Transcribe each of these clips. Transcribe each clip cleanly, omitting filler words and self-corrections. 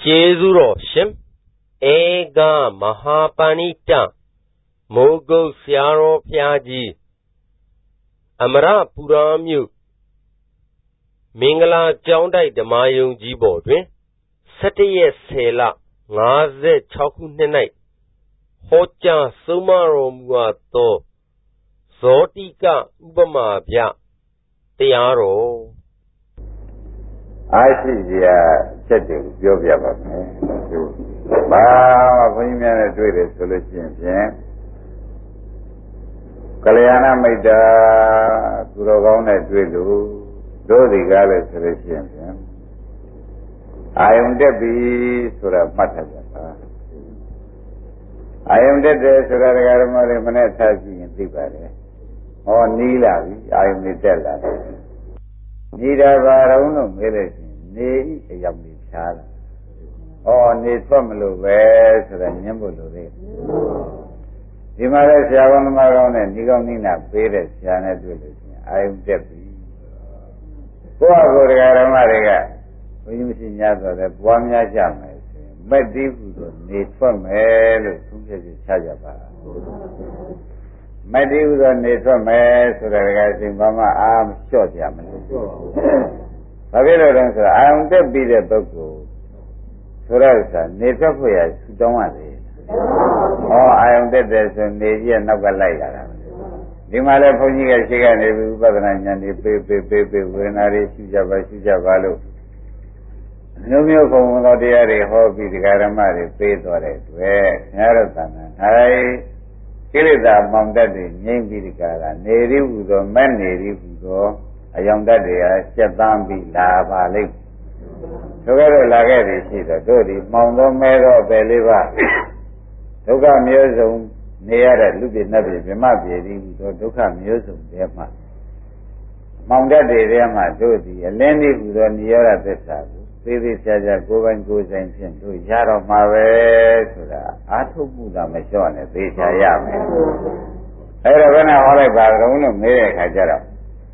ကျေးဇူးတော်ရှင်ဧကမဟာပဏိတမိုးကုတ်ဆရာတော်ဘုရားကြီးအမရပူရာမြို့မင်္ဂလာကျောင်းတိုက်ဓမ္မယုံကြီးပေါ်တွင်17ရက်10လ56ခုနှစ်၌ဟောကြားဆုံးမတော်မူအပ်သောဇောတိကဥပမာဗျတရားတော်အားရှိစရာချက်တွေကိုပြောပြပါမယ်။ဘာဘုန်းကြီးများနဲ့တွေ့တယ်ဆိုလို့ရှိရင်ဖြင့်ကလျာဏမိတ်တာသူတော်ကောင်းနဲ့တွေ့လို့တို့ဒီကားလဲဆိုလို့ရှိရင်ဖြင့်အာယုန်တက်ပြီဆိုတာမှတ်ထားကြပါ။အာယုန်တက်တယ်ဆိုတာဓမ္မတွေမနဲ့ထားကြည့်ရင်သိပါတယ်။ဟောနီးလာပြီအာယုန်တွေတက်လာတယ်။နီးတာဘာတော့လို့မေးလိုက်နေဤအရောက်နေဖြားလာ။ဩနေထွက်မလို့ပဲဆိုတာညင်းဖို့လိုသေးတယ်။ဒီမှာလည်းဆရာကောင်းသမားကောင်းနဲ့ဒီကောင်းနိနာပေးတဲ့ဆရာနဲ့တွေ့လို့ရှိရင်အာယုန်တက်ပြီ။ကိုယ့်အကိုယ်ဓမ္မတွေကဘုန်းကြီးမရှိ냐ဆိုတော့ပွားများကြမယ်ဆိုရင်မက်တိဟုဆိုနေထွက်မယ်လို့သူပြည့်ချကြပါ။မက်တိဟုဆိုနေထွက်မယ်ဆိုတဲ့ကအချိန်ဘာမှအားမလျှော့ကြမလို့ဘာဖြစ်လို့လဲဆိုတော့အာယုန်တက်ပြီးတဲ့ပုဂ္ဂိုလ်ဆိုတော့နေထွက်ဖို့ရဆူတောင်းရတယ်။ဟောအာယုန်တက်တယ်ဆိုနေကြီးကနောက်ကလိုက်လာတာ။ဒီမှာလည်းဘုန်းကြီးကရှိကနေပြီးဥပဒနာဉာဏ်တွေပေးဝေဒနာတွေရှိကြပါလို့မျိုးမျိုးဘုံတော်တရားတွေဟောပြီးဒီဃာရမတွေပေးတော်တဲ့တွေ့ငါတို့သံဃာ၌ကိလေသာမောင်တတ်တွေငြိမ့်ပြီးဒီဃာရနေရိဟုသောမဲ့နေရိဟုသောအယောင်တတ်တွေကစက်သန်းပြီးလာပါလိမ့်တို့ကတော့လာခဲ့ပြီရှိတော့တို့ဒီမောင်သောမဲသောပဲလေးပါဒုက္ခမျိုးစုံနေရတဲ့လူပြည်နတ်ပြည်ဗြဟ္မပြည်ဒီဟုသောဒုက္ခမျိုးစုံတွေမှာမောင်တတ်တွေထဲမှာတို့ဒီအလင်းဒီဟုသောနိရောဓသစ္စာကိုသေးသေးချာချာကိုယ်ပိုင်ကိုယ်ဆိုင်ဖြင့်တို့ရတော့မှာပဲဆိုတာအာထုတ်မှုသာမလျှော့နဲ့သေချာရမယ်အဲ့တော့ဘယ်နဲ့ဟောလိုက်ပါတော့လို့မေးတဲ့အခါကျတော့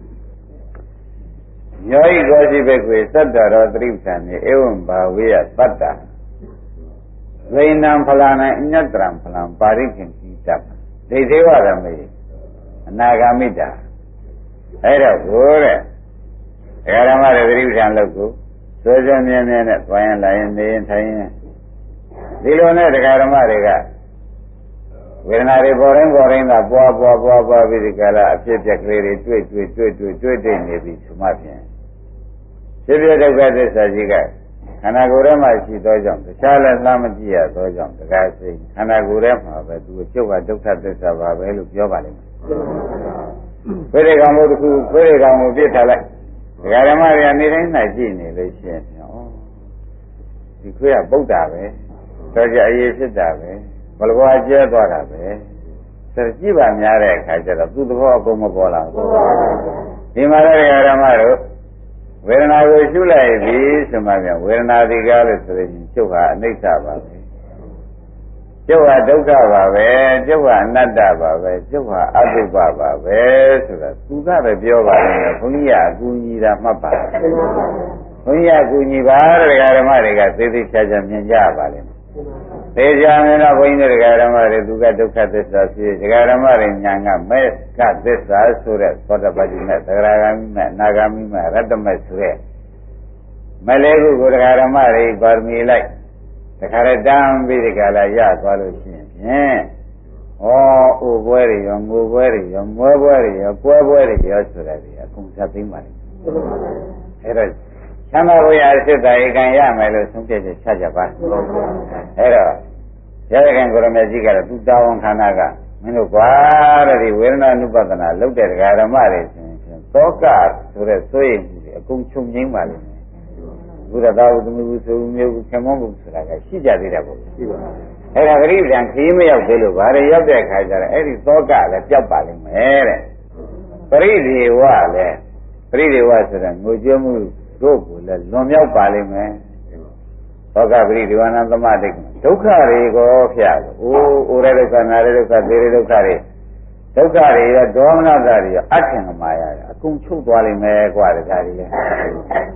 ညောဤကောရှိဘက်ကွေသတ္တရောသတိပ္ပံမြေဧဝံဘာဝေယသတ္တဝိနံဖလာနံအညတ္တရံဖလံပါရိခင်တိတ္တဒိဋ္ဌေဝရမေအနာဂာမိတာအဲ့တော့ဘိုးတဲ့ဓမ္မတွေသတိပ္ပံလို့ကိုဆွေးဆွေးမြဲမြဲနဲ့သွားရင်လာရင်နေရင်ထိုင်ရင်ဒီလိုနဲ့ဓမ္မတွေကဝေဒနာတွေပေါ်တိုင်းသာပွားပြီးဒီကလာအဖြစ်ပြက်ကလေးတွေတွေ့နေပြီဆိုမှဖြင့်ဖြစ်ပြဒုက္ခသစ္စာကြီးကခန္ဓာကိုယ်ထဲမှာရှိသောကြောင့်တခြားလည်းလှမ်းမကြည့်ရသောကြောင့်တရားစိတ်ခန္ဓာကိုယ်ထဲမှာပဲသူအကျုပ်ကဒုက္ခသစ္စာပါပဲလို့ပြောပါလိမ့်မယ်။ဖိရိကောင်မှုတစ်ခုဖိရိကောင်မှုပြစ်ထားလိုက်ဓမ္မတွေကနေတိုင်း၌ကြည့်နေလို့ရှိရင်ဒီခွေးကပုတ်တာပဲတော့ကြအရေးဖြစ်တာပဲဘလဘွားကျဲသွားတာပဲဆိုကြည့်ပါများတဲ့အခါကျတော့သူ့သဘောအကုန်မပေါ်လာဘူးဒီမှာလည်းဓမ္မတို့ဝေဒနာကိုရှုလိုက်ပြီဆိုမှပြန်ဝေဒနာဒီကားလို့ဆိုရင်ကျုပ်ဟာအနိစ္စပါပဲကျုပ်ဟာဒုက္ခပါပဲကျုပ်ဟာအနတ္တပါပဲကျုပ်ဟာအတုပပါပဲဆိုတာသူကပဲပြောပါလိမ့်မယ်ဘုန်းကြီးကအကူညီတာမှတ်ပါဘုန်းကြီးကအကူညီပါတဲ့ဓမ္မတွေကသေသေးချာချာမြင်ကြပါလိမ့်မယ်သေချာမြင်တော့ဘုန်းကြီးတွေဓမ္မတွေသူကဒုက္ခသစ္စာဖြစ်ဓမ္မတွေညာကမဲ့ကသစ္စာဆိုတဲ့သောတပတိနဲ့သဂရဂามိနဲ့အနာဂามိနဲ့ရတ္တမဲ့ဆိုတဲ့မလေးခုကိုဓမ္မတွေပါရမီလိုက်တခါရတန်းပြီးဒီကလာရသွားလို့ရှိရင်ဖြင့်ဩဥပွဲတွေရောငိုပွဲတွေရောမွဲပွဲတွေရောကွဲပွဲတွေရောဆိုတာတွေအကုန်သတ်သိမ်းပါလိမ့်မယ်အဲ့တော့ချမ်းသာဘုရားစိတ်တိုင်ကံရမယ်လို့ဆုံးဖြတ်ချက်ချကြပါအဲ့တော့ရရခင်ကိုရမေကြီးကတော့သူတာဝန်ခန္ဓာကမင်းတို့ကွာတဲ့ဒီဝေဒနာနုပဒနာလုပ်တဲ့ဓမ္မတွေဆိုရင်သောကဆိုတဲ့စိုးရိမ်မှုတွေအကုန်ချုပ်ငြိမ်းပါလိမ့်မယ်ဘုရားသာဝတ္တမှုဆိုမျိုးခင်မောမှုဆိုတာကရှိကြသေးတယ်ပေါ့ရှိပါဘူးအဲ့ဒါဂရိပြန်ခီးမရောက်သေးလို့ဗါရရောက်တဲ့အခါကျတော့အဲ့ဒီသောကလည်းပျောက်ပါလိမ့်မယ်တဲ့ပရိဒေဝလည်းပရိဒေဝဆိုတဲ့ငိုကြွမှုတို့ကိုလည်းလွန်မြောက်ပါလိမ့်မယ်သောကပရိဒေဝနာသမတိဒုက္ခတွေကိုဖျားလို့အိုရဒုက္ခနာရဒုက္ခသေရဒုက္ခတွေရောဒေါမနတာတွေရောအထင်ကမာရအကုန်ချုပ်သွားလိမ့်မယ်ကွာဒါတွေလေ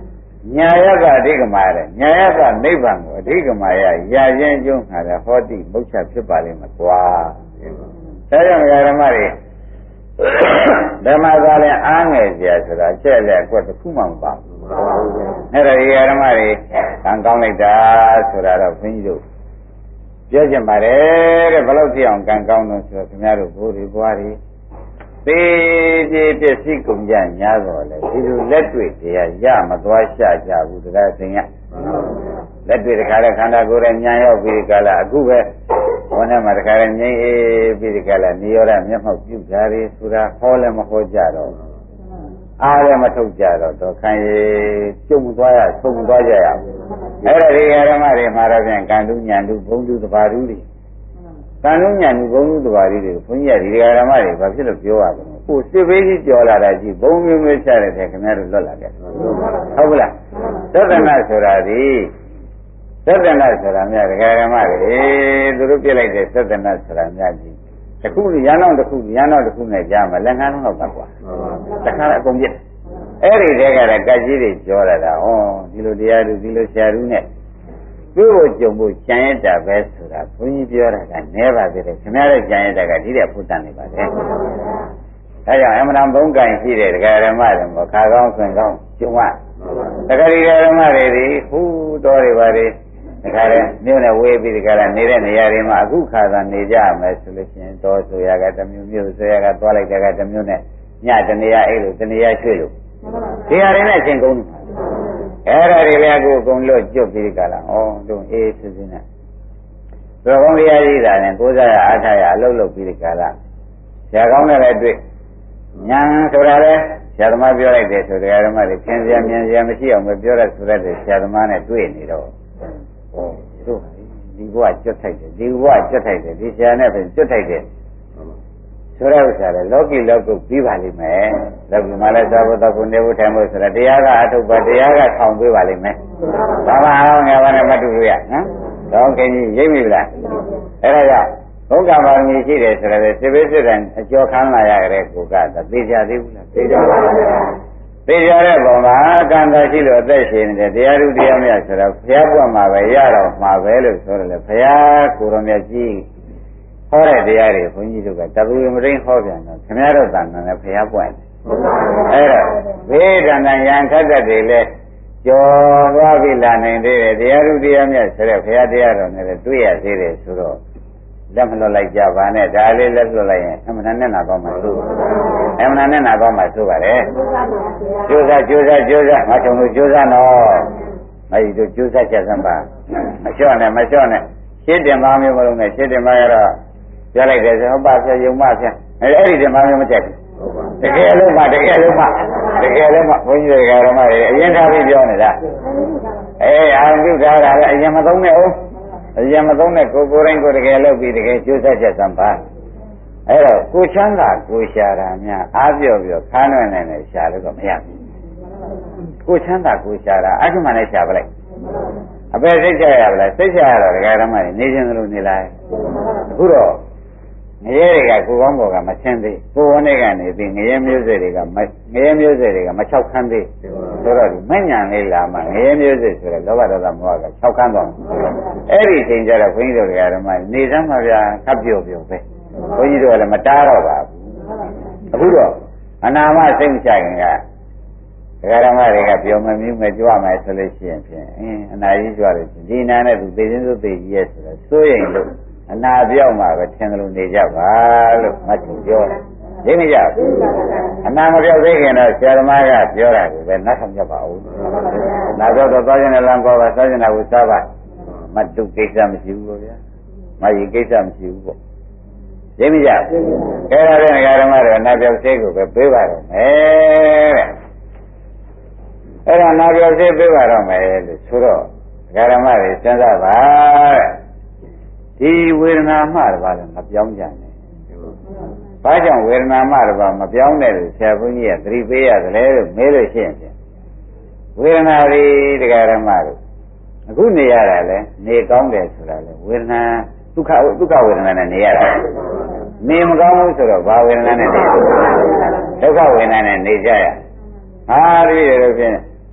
ညာယကအဓိကမာတဲ့ညာယကနိဗ္ဗာန်ကိုအဓိကမာရရာချင်းကျုံးခါတဲ့ဟောတိမုတ်ချဖြစ်ပါလိမ့်မယ်ကွာဒါကြောင့်ဓမ္မတွေဓမ္မသာလည်းအားငယ်ကြဆိုတာချက်လက်အကွက်တစ်ခုမှမပါဘူးအဲ့ဒါဒီဓမ္မတွေကံကောင်းလိုက်တာဆိုတာတော့ဘုန်းကြီးတို့ပြောချင်ပါတယ်တဲ့ဘယ်လိုဖြစ်အောင်ကံကောင်းလို့ဆိုတော့ခင်ဗျားတို့ဘိုးတွေဘွားတွေသေပြေပစ္စည်းကုန်ကြညာတော့လေဒီလိုလက်တွေ့တရားရမသွားရှာကြဘူးတရားသင်ရလက်တွေ့တခါလဲခန္ဓာကိုယ်ရဲ့ညာရောက်ပြီးကြလားအခုပဲဘုန်းထဲမှာတခါလဲငြိမ့်အေးပြီးကြလားနေရတဲ့မျက်မှောက်ပြုကြရည်ဆိုတာဟောလည်းမဟောကြတော့အားလည်းမထုတ်ကြတော့ခံရကျုံသွားရဆုံးသွားကြရအဲ့ဒါဒီဓမ္မတွေမှာတော့ပြန်ကံတုညာတုဘုံတုတဘာတုတွေကံတုညာတုဘုံတုတဘာတုတွေဘုန်းကြီးကဒီဓမ္မတွေဘာဖြစ်လို့ပြောရလဲကိုစစ်ဘေးကြီးကြော်လာတာကြီးဘုံမျိုးမျိုးချတဲ့ခင်ဗျားတို့လွတ်လာတယ်ဟုတ်ကလားသတ္တနာဆိုတာဒီသတ္တနာဆိုတာများဓမ္မတွေသူတို့ပြလိုက်တဲ့သတ္တနာဆိုတာများကြီးတစ်ခုရန်တော့တစ်ခုနဲ့ကြားမှာလက်ငန်းတော့ပါကွာတခါအကုန်ပြည့်အဲ့ဒီတည်းကလည်းကတ်ကြီးတွေကြောလာတာဩဒီလိုတရားသူဒီလိုဆရာသူနဲ့သူ့ကိုကြုံဖို့ကြံရတာပဲဆိုတာဘုန်းကြီးပြောတာကနည်းပါသေးတယ်ခင်ဗျားတို့ကြံရတာကဒီတဲ့ဖုတန်နေပါတယ်ဒါကြောင့်အမှန်တန်ဘုံကံရှိတဲ့ဓမ္မတွေမှာခါကောင်းဆွင်ကောင်းကျုံရတခါဒီဓမ္မတွေဒီဟူတော်တွေပါတွေတခါလဲမြို့နဲ့ဝေးပြီးတခါလဲနေတဲ့နေရာတွေမှာအခုခါသာနေကြမယ်ဆိုလို့ရှိရင်တော်ဆိုရကတစ်မျိုးမျိုးဆိုရကသွားလိုက်တဲ့ကတစ်မျိုးနဲ့ညတနေရာအဲ့လိုတနေရာရွှေ့လို့ဒီဟာတွေနဲ့အချင်းကုန်အဲ့ဒါတွေလည်းအခုအကုန်လွတ်ကျွတ်ပြီးကြလားဩတို့အေးစစ်စစ်နဲ့တော်ကောင်းတရားကြီးတာနဲ့ကိုးစားရအားထားရအလုပ်လုပ်ပြီးကြလားဆရာကောင်းနဲ့လည်းတွေ့ညာဆိုတာလေဆရာသမားပြောလိုက်တယ်ဆိုတရားဓမ္မတွေသင်စရာမြင်စရာမရှိအောင်ပဲပြောရဆိုတဲ့ဆရာသမားနဲ့တွေ့နေတော့တို့ဒီဘဝကျွတ်ထိုက်တယ်ဒီဘဝကျွတ်ထိုက်တယ်ဒီဆရာနဲ့ပဲကျွတ်ထိုက်တယ်ဆိုတဲ့ဥစ္စာလေလောကီလောကုပြီးပါလိမ့်မယ်လောကီမှာလည်းသာဘတော်ကိုနေဖို့ထိုင်ဖို့ဆိုတာတရားကအထုပ်ပါတရားကထောင်ပေးပါလိမ့်မယ်ဘာမှအောင်ငါးပါးနဲ့မတူဘူးရနော်တော့ခင်ကြီးရိပ်မိလားအဲ့ဒါကြောင့်ဘုက္ကပါရမီရှိတယ်ဆိုတော့စေဘေးစစ်တိုင်းအကျော်ခံလာရတဲ့ကိုကသေချာသေးဘူးလားသေချာပါပါသေချာတဲ့ပုံမှာကံသာရှိလို့အသက်ရှင်နေတဲ့တရားဓုတရားမြတ်ဆိုတော့ဘုရားပွတ်မှာပဲရတော့မှာပဲလို့ဆိုတယ်လေဘုရားကိုရောမြတ်ကြီးဟောတဲ့တရားတွေဘုန်းကြီးတို့ကတပူမရင်းဟောပြန်တော့ခင်ဗျားတို့တန်တယ်ဘုရားပွတ်တယ်အဲ့တော့ဘေးဒဏ္ဍယံခတ်တတ်တယ်လေကျော်သွားပြီလာနိုင်သေးတယ်တရားဓုတရားမြတ်ဆိုတဲ့ဘုရားတရားတော်နဲ့တွေ့ရသေးတယ်ဆိုတော့လက်မလွတ်လိုက်ကြပါနဲ့ဒါလေးလက်လွတ်လိုက်ရင်အမှန်နဲ့နာကောင်းမှသို့အမှန်နဲ့နာကောင်းမှသို့ပါလေကျိုးစားမချုံလို့ကျိုးစားနော်အဲဒီတို့ကျိုးစားချက်စမ်းပါမလျှော့နဲ့ရှင်းတင်ပါမျိုးမလို့နဲ့ရှင်းတင်ပါရတော့ပြောလိုက်တယ်ဆိုဟုတ်ပါဖြတ်ယုံမဖြတ်အဲ့ဒီတင်ပါမျိုးမတက်ဘူးတကယ်လို့မှဘုန်းကြီးတွေကဓမ္မတွေအရင်ထားပြီးပြောနေတာအာရုံပြုထားတာလည်းအရင်မသုံးနဲ့ဦးအရင်မသုံးတဲ့ကိုယ်တိုင်းကိုတကယ်လုပ်ပြီးတကယ်ကျိုးဆက်ချက်စံပါအဲ့တော့ကိုချမ်းသာကိုရှာတာများအားပြောခါးနှွဲ့နေရှာလို့တော့မရဘူးကိုချမ်းသာကိုရှာတာအမှန်နဲ့ရှာပလိုက်အပဲစိတ်ချရပါလားစိတ်ချရတော့ဒကာဓမ္မတွေနေခြင်းလို့နေလိုက်အခုတော့ငရဲတွေကကိုကောင်းပေါ်ကမဆင်းသေးကိုဝန်းတွေကနေပြီးငရဲမျိုးစေ့တွေကမချောက်ခမ်းသေးဆိုတော့ဒီမညံလေးလာမှငရဲမျိုးစေ့ဆိုတဲ့လောဘဒေါသမောဟကချောက်ခမ်းသွားအဲ့ဒီချိန်ကျတော့ဘုန်းကြီးတို့ဓမ္မနေစမ်းပါဗျာခပ်ပြောပဲဘုန်းကြီးတို့ကလည်းမတားတော့ပါဘူးအခုတော့အနာမစိတ်မချခင်ကဓမ္မတွေကပြောမမြူးမကြွမယ်ဆိုလို့ရှိရင်ဖြင့်အနာကြီးကြွလို့ဒီနာနဲ့သူသိချင်းစိုးသိကြီးရဲ့ဆိုတော့စိုးရင်လို့အနာပြောက်မှာပဲထင်တယ်လို့နေကြပါလို့မတ်သူပြောတယ်။သိနေကြဘူး။အနာမပြောက်သေးခင်တော့ဆရာသမားကပြောတာကိုပဲနောက်ဆောင်ပြပါဦး။နောက်တော့သွားခြင်းနဲ့လမ်းပေါ်ပါသွားခြင်းနဲ့ဝိစားပါမတ်သူကိစ္စမရှိဘူးပေါ့ဗျာ။မကြီးကိစ္စမရှိဘူးပေါ့။သိနေကြဘူး။အဲဒါနဲ့ဓမ္မတွေအနာပြောက်သေးကိုပဲပေးပါတော့မယ်တဲ့။အဲ့ဒါနာပြောက်သေးပေးပါတော့မယ်လို့ဆိုတော့ဓမ္မတွေစဉ်းစားပါတဲ့။ဒီဝေဒနာမှတပါးလည်းမပြောင်းကြနဲ့။ဘာကြောင့်ဝေဒနာမှတပါးမပြောင်းတဲ့လို့ဆရာဘုန်းကြီးကသတိပေးရတယ်လေလို့မေးလို့ရှိရင်ဝေဒနာတွေတရားဓမ္မတို့အခုနေရတာလေနေကောင်းတယ်ဆိုတာလေဝေဒနာဒုက္ခဝေဒနာနဲ့နေရတာနေမကောင်းဘူးဆိုတော့ဘာဝေဒနာနဲ့နေဒုက္ခဝေဒနာနဲ့နေကြရဟာဒီလိုဖြင့်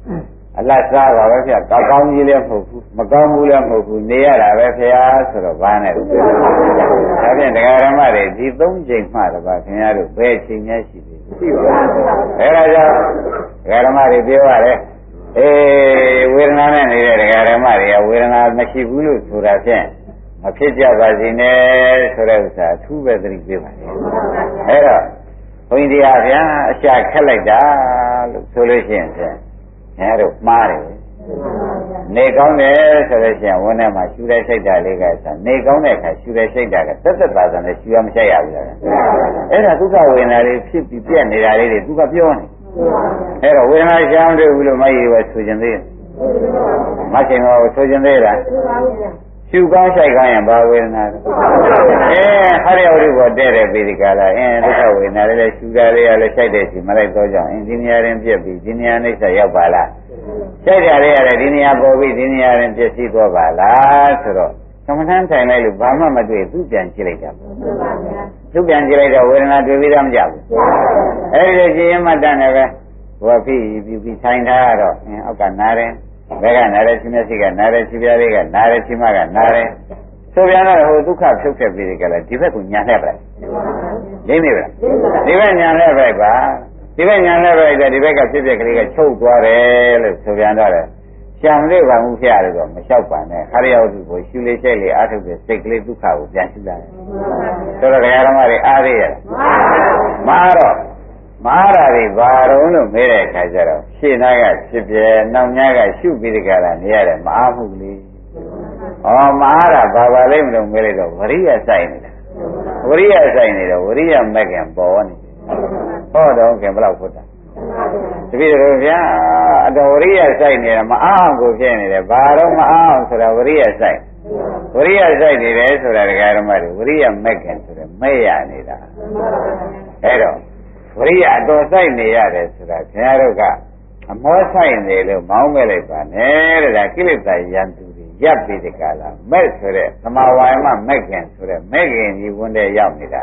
အလတ်စားပါပဲဗျာကောင်းကြီးလည်းမဟုတ်ဘူးမကောင်းဘူးလည်းမဟုတ်ဘူးနေရတာပဲဗျာဆိုတော့ဘာနဲ့ဒါဖြင့်တရားဓမ္မတွေဒီ၃ချိန်မှတပါခင်ဗျားတို့ဘယ်ချိန်များရှိသေးလဲရှိပါဘူးအဲဒါကြောင့်တရားဓမ္မတွေပြောရတယ်ဝေဒနာနဲ့နေတဲ့တရားဓမ္မတွေကဝေဒနာမရှိဘူးလို့ဆိုတာဖြင့်မဖြစ်ကြပါစေနဲ့ဆိုတဲ့ဥစ္စာအထူးပဲသတိပေးပါလေအဲတော့ဘုန်းကြီးတရားဗျာအရှာခက်လိုက်တာလို့ဆိုလို့ရှိရင်ဖြင့်အဲတို့မှားတယ်နေကောင်းတယ်ဆိုလို့ရှိရင်ဝန်းထဲမှာရှူတဲ့စိတ်ဓာတ်လေးကစနေကောင်းတဲ့အခါရှူတဲ့စိတ်ဓာတ်ကသက်သက်သာသာနဲ့ရှူရမဆိုင်ရဘူးလားအဲ့ဒါဒုက္ခဝေဒနာတွေဖြစ်ပြီးပြက်နေတာလေးတွေသူကပြောနေအဲ့တော့ဝေဒနာရှားတယ်ဘူးလို့မရဘူးဆိုခြင်းသေးမခင်တော့ဆိုခြင်းသေးလားရှူကောင်းဆိုင်ကောင်းရင်ဘာဝေဒနာလဲဟာရယဝိဘောတဲ့တဲ့ပိဋကလာဒုက္ခဝေဒနာလေးရှူတာလေးရလဲဆိုင်တဲ့ချိန်မလိုက်တော့ကြောင်းဒီနေရာရင်ပြက်ပြီးဒီနေရာနှိစ္စရောက်ပါလားဆိုင်တာလေးရတယ်ဒီနေရာပေါ်ပြီးဒီနေရာရင်ပြည့်စည်သွားပါလားဆိုတော့သမထမ်းထိုင်လိုက်လို့ဘာမှမတွေ့သူပြန်ကြည့်လိုက်တာသူပြန်ကြည့်လိုက်တော့ဝေဒနာတွေ့ပြီးတော့မကြဘူးအဲဒီလိုကြည့်ရင်မှတန်တယ်ပဲဟောပြီးထိုင်ထားတော့အောက်ကနားတယ်ဘက်ကနားတယ်ရှင်မျက်စိကနားတယ်ရှင်ပြားလေးကနားတယ်ရှင်မကနားတယ်ဆိုပြန်တော့ဟိုဒုက္ခဖြုတ်ခဲ့ပြီးကြလားဒီဘက်ကညာလှည့်ပါလိမ့်နေပါဒီဘက်ညာလှည့်ပဲပါဒီဘက်ညာလှည့်ပဲဒီဘက်ကဖြစ်ဖြစ်ကလေးကချုပ်သွားတယ်လို့ဆိုပြန်တော့တယ်ရှာမလေးပါမှုဖျားလို့တော့မလျှောက်ပါနဲ့ခရယောတုကိုရှူလေးစိတ်လေးအားထုတ်တဲ့စိတ်ကလေးဒုက္ခကိုပြန်ရှူလာတယ်ဆိုတော့တရားဓမ္မတွေအားရရမှာတော့မာရာတွေဘာတော့လို့မေးတဲ့အခါကျတော့ရှင်းသားကဖြစ်ပြဲနောက်ညာကရှုပြီးဒီကလာနေရတယ်မအားမှုလေးမအားတာဘာလိမ့်မလို့မေးလိုက်တော့ဝရိယစိုက်နေတာဝရိယစိုက်နေတော့ဝရိယမက်ကံပေါ်နေဟောတော့ခင်ဘယ်လောက်ဖွတ်တာတပည့်တော်ဗျာအတော်ဝရိယစိုက်နေတာမအားအောင်ကိုဖြစ်နေတယ်ဘာတော့မအားအောင်ဆိုတာဝရိယစိုက်ဝရိယစိုက်နေတယ်ဆိုတာဒကာဓမ္မတွေဝရိယမက်ကံဆိုတော့မဲ့ရနေတာအဲ့တော့ဝရိယအတော်ဆိုင်နေရတယ်ဆိုတာခင်ဗျားတို့ကအမောဆိုင်နေလို့မောင်းမဲ့လိုက်ပါနဲ့တဲ့ဒါကိလေသာယံသူတွေရပ်ပြီးဒီကလာမဲ့ဆိုတဲ့သမာဝါယမမဲ့ခင်ဆိုတဲ့မဲ့ခင်ကြီးဝန်တဲ့ရောက်နေတာ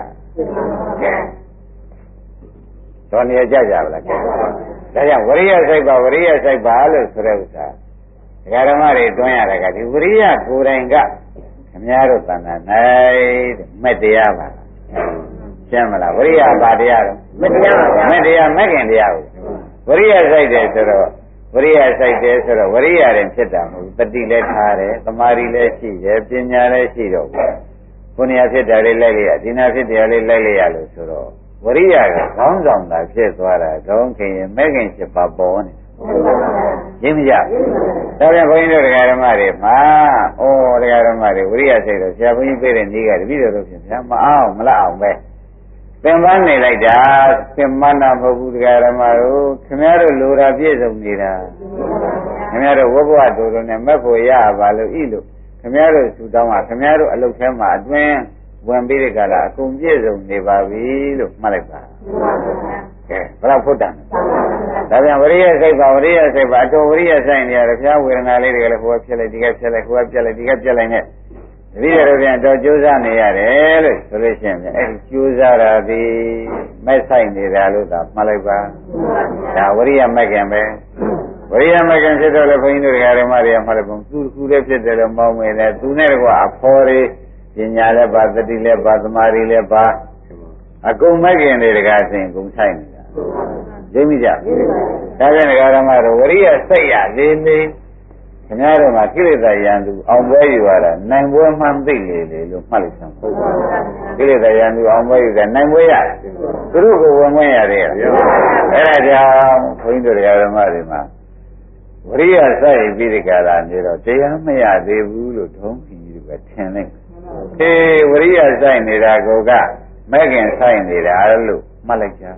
တော်နေကြကြပါလားဒါကြောင့်ဝရိယစိုက်ပါဝရိယစိုက်ပါလို့ဆိုတဲ့ဥစ္စာဒကာဓမ္မတွေတွန်းရတာကဒီဝရိယကိုယ်တိုင်ကခင်ဗျားတို့တဏ္ဍာ၌မဲ့တရားပါရှင်းမလားဝရိယဘာတရားတော့မဲ့တရားမဲ့ခင်တရားကိုဝရိယစိုက်တယ်ဆိုတော့ဝရိယစိုက်တယ်ဆိုတော့ဝရိယရင်ဖြစ်တာမဟုတ်တတိလည်းထားတယ်သမာဓိလည်းရှိတယ်ပညာလည်းရှိတော့ခုနေရာဖြစ်တာလေးလိုက်လိုက်ရဒီနာဖြစ်တယ်လေးလိုက်လိုက်ရလို့ဆိုတော့ဝရိယကခေါင်းဆောင်တာဖြစ်သွားတာခေါင်းခင်ရင်မဲ့ခင်ဖြစ်ပါပေါ်နေရှင်းမကြဒါပြန်ဘုန်းကြီးတို့တရားဓမ္မတွေမှာတရားဓမ္မတွေဝရိယစိုက်တော့ဆရာဘုန်းကြီးပြတဲ့နေ့ကတပည့်တော်တို့ဖြင့်ဗျာမအောင်မလတ်အောင်ပဲသင်္ပန်းနေလိုက်တာသင်္ပန်းနာမဟုတ်ဘူးတရားဓမ္မတို့ခင်ဗျားတို့လိုတာပြည့်စုံနေတာခင်ဗျားတို့ဝဘဝတို့နဲ့မက်ဖို့ရပါလို့ဤလို့ခင်ဗျားတို့သူတောင်းတာခင်ဗျားတို့အလုတ်ထဲမှာအတွင်းဝင်ပြီးတဲ့ကလာအကုန်ပြည့်စုံနေပါပြီလို့မှတ်လိုက်ပါကဲဘယ်တော့ဖုတ်တာဒါပြန်ဝရိယစိတ်ပါဝရိယစိတ်ပါအတော်ဝရိယဆိုင်နေရတယ်ဘုရားဝေဒနာလေးတွေကလည်းဟိုကဖြစ်လိုက်ဒီကဖြစ်လိုက်ဟိုကပြက်လိုက်ဒီကပြက်လိုက်နဲ့တပည့်တော်ပြန်တော့ကြိုးစားနေရတယ်လို့ဆိုလို့ရှိရင်အဲ့ဒီကြိုးစားတာဒီမဲ့ဆိုင်နေတာလို့သာမှတ်လိုက်ပါဒါဝရိယမက်ကံပဲဝရိယမက်ကံဖြစ်တော့လေဘုန်းကြီးတို့ဓမ္မတွေကမှတ်လိုက်ပုံသူကူလည်းဖြစ်တယ်လို့မောင်းမယ်လေသူနဲ့ကွာအဖော်တွေပညာလည်းပါတတိလည်းပါသမာဓိလည်းပါအကုန်မက်ကင်တွေတကားစဉ်အကုန်ဆိုင်နေတာသိမိကြဒါပြန်ဓမ္မတို့ဝရိယစိတ်ရလေးလေးခင်ဗျားတို့မှာကိလေသာယံသူအောင်ပွဲယူရတာနိုင်ပွဲမှန်သိလေလေလို့မှတ်လိုက်စမ်းဟုတ်ပါဘူးကိလေသာယံသူအောင်ပွဲယူတယ်နိုင်ပွဲရတယ်သူတို့ကိုဝင်ဝင်ရတယ်အဲ့ဒါကြောင့်ဘုန်းကြီးတို့ဓမ္မတွေမှာဝရိယစိုက်ပြီးဒီကရာနေတော့တရားမရသေးဘူးလို့ထုံးကြီးတို့ကထင်လိုက်ဝရိယစိုက်နေတာကိုကမဲ့ခင်စိုက်နေတာလို့မှတ်လိုက်ကြ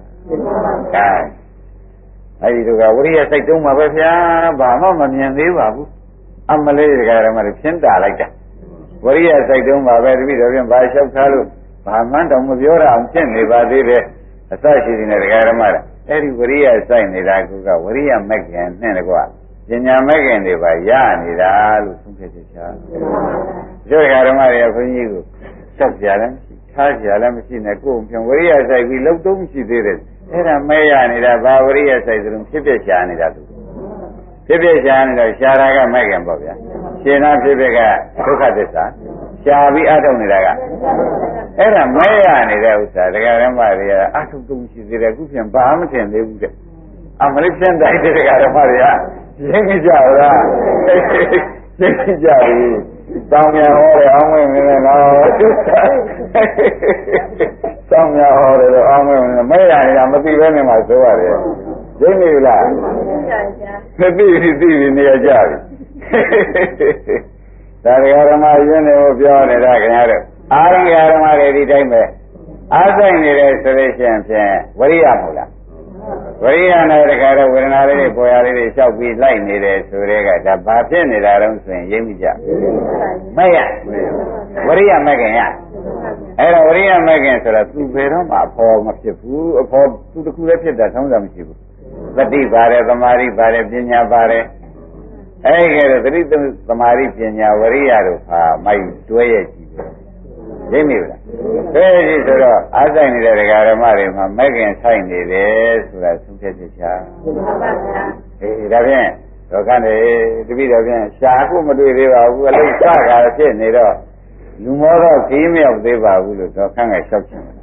အဲဒီတို့ကဝရိယစိုက်တုံးမှာပဲဗျာဘာမှမမြင်သေးပါဘူးအမလေးဒကာရမတွေဖြင်းတာလိုက်တာဝရိယစိုက်တုံးပါပဲတပည့်တော်ပြန်ဘာလျှောက်ထားလို့ဘာမှန်းတော့မပြောရအောင်ဖြစ်နေပါသေးတယ်အစရှိနေတဲ့ဒကာရမတွေအဲဒီဝရိယစိုက်နေတာကဝရိယမက္ခင်နဲ့တကွပညာမက္ခင်တွေပါရနေတာလို့သုံးဖြတ်ချက်ချာတို့ဒကာရမတွေဘုန်းကြီးကိုဆက်ပြတယ်ထားကြလည်းမရှိနဲ့ကိုယ်ပြန်ဝရိယစိုက်ပြီးလုံတုံးရှိသေးတယ်အဲ့ဒါမဲရနေတာဘာဝရိယစိုက်သလုံးဖြစ်ဖြစ်ရှာနေတာသူခဖြစ်ဖြစ်ရှားနေတော့ရှားတာကမဲ့ခင်ပေါ့ဗျာရှင်သာဖြစ်ဖြစ်ကဒုက္ခသစ္စာရှားပြီးအထုတ်နေတာကအဲ့ဒါမဲရနေတဲ့ဥစ္စာတရားဓမ္မတွေကအထုတ်တုံးရှိသေးတယ်အခုပြန်ဘာမှမထင်သေးဘူးတဲ့အမလေးပြန်တိုင်းတဲ့တရားဓမ္မတွေကရင်းကြကြလားရင်းကြကြပြီတောင်းမြန်ဟောတယ်အောင်းဝင်နေတယ်နော်တောင်းမြန်ဟောတယ်အောင်းဝင်နေမဲရနေတာမသိဘဲနဲ့မှဆိုရတယ်ရင်းနေလားမသိပြီနေရကြပြီဒါတရားဓမ္မရင်းနေကိုပြောနေတာခင်ဗျားတို့အာရိယဓမ္မတွေဒီတိုင်းပဲအားဆိုင်နေတယ်ဆိုလို့ရှိရင်ဖြင့်ဝရိယမဟုတ်လားဝရိယနဲ့တခါတော့ဝေဒနာလေးတွေပေါ်ရလေးတွေလျှောက်ပြီးလိုက်နေတယ်ဆိုတဲ့ကဒါဘာဖြစ်နေတာတုံးဆိုရင်ရိပ်မိကြမဲ့ရဝရိယမဲ့ခင်ရအဲ့တော့ဝရိယမဲ့ခင်ဆိုတော့သူဘယ်တော့မှအဖော်မဖြစ်ဘူးအဖော်သူတခုလည်းဖြစ်တာသုံးစားမရှိဘူးသတိပါတယ်သမာဓိပါတယ်ပညာပါတယ်အဲ့ဒီကဲသတိသမာဓိပညာဝရိယတို့ဟာမိုက်တွဲရဲ့ကြည့်ပဲရိပ်မိလားတွဲရဲ့ကြည့်ဆိုတော့အားဆိုင်နေတဲ့ဒကာဓမ္မတွေမှာမဲ့ခင်ဆိုင်နေတယ်ဆိုတာသုံးဖြတ်ချက်ချာဒါဖြင့်တော့ကနေတပိတော့ဖြင့်ရှားခုမတွေ့သေးပါဘူးအလိစကားဖြစ်နေတော့လူမောတော့ခီးမရောက်သေးပါဘူးလို့တော့ခန့်ငယ်လျှောက်ချင်တယ်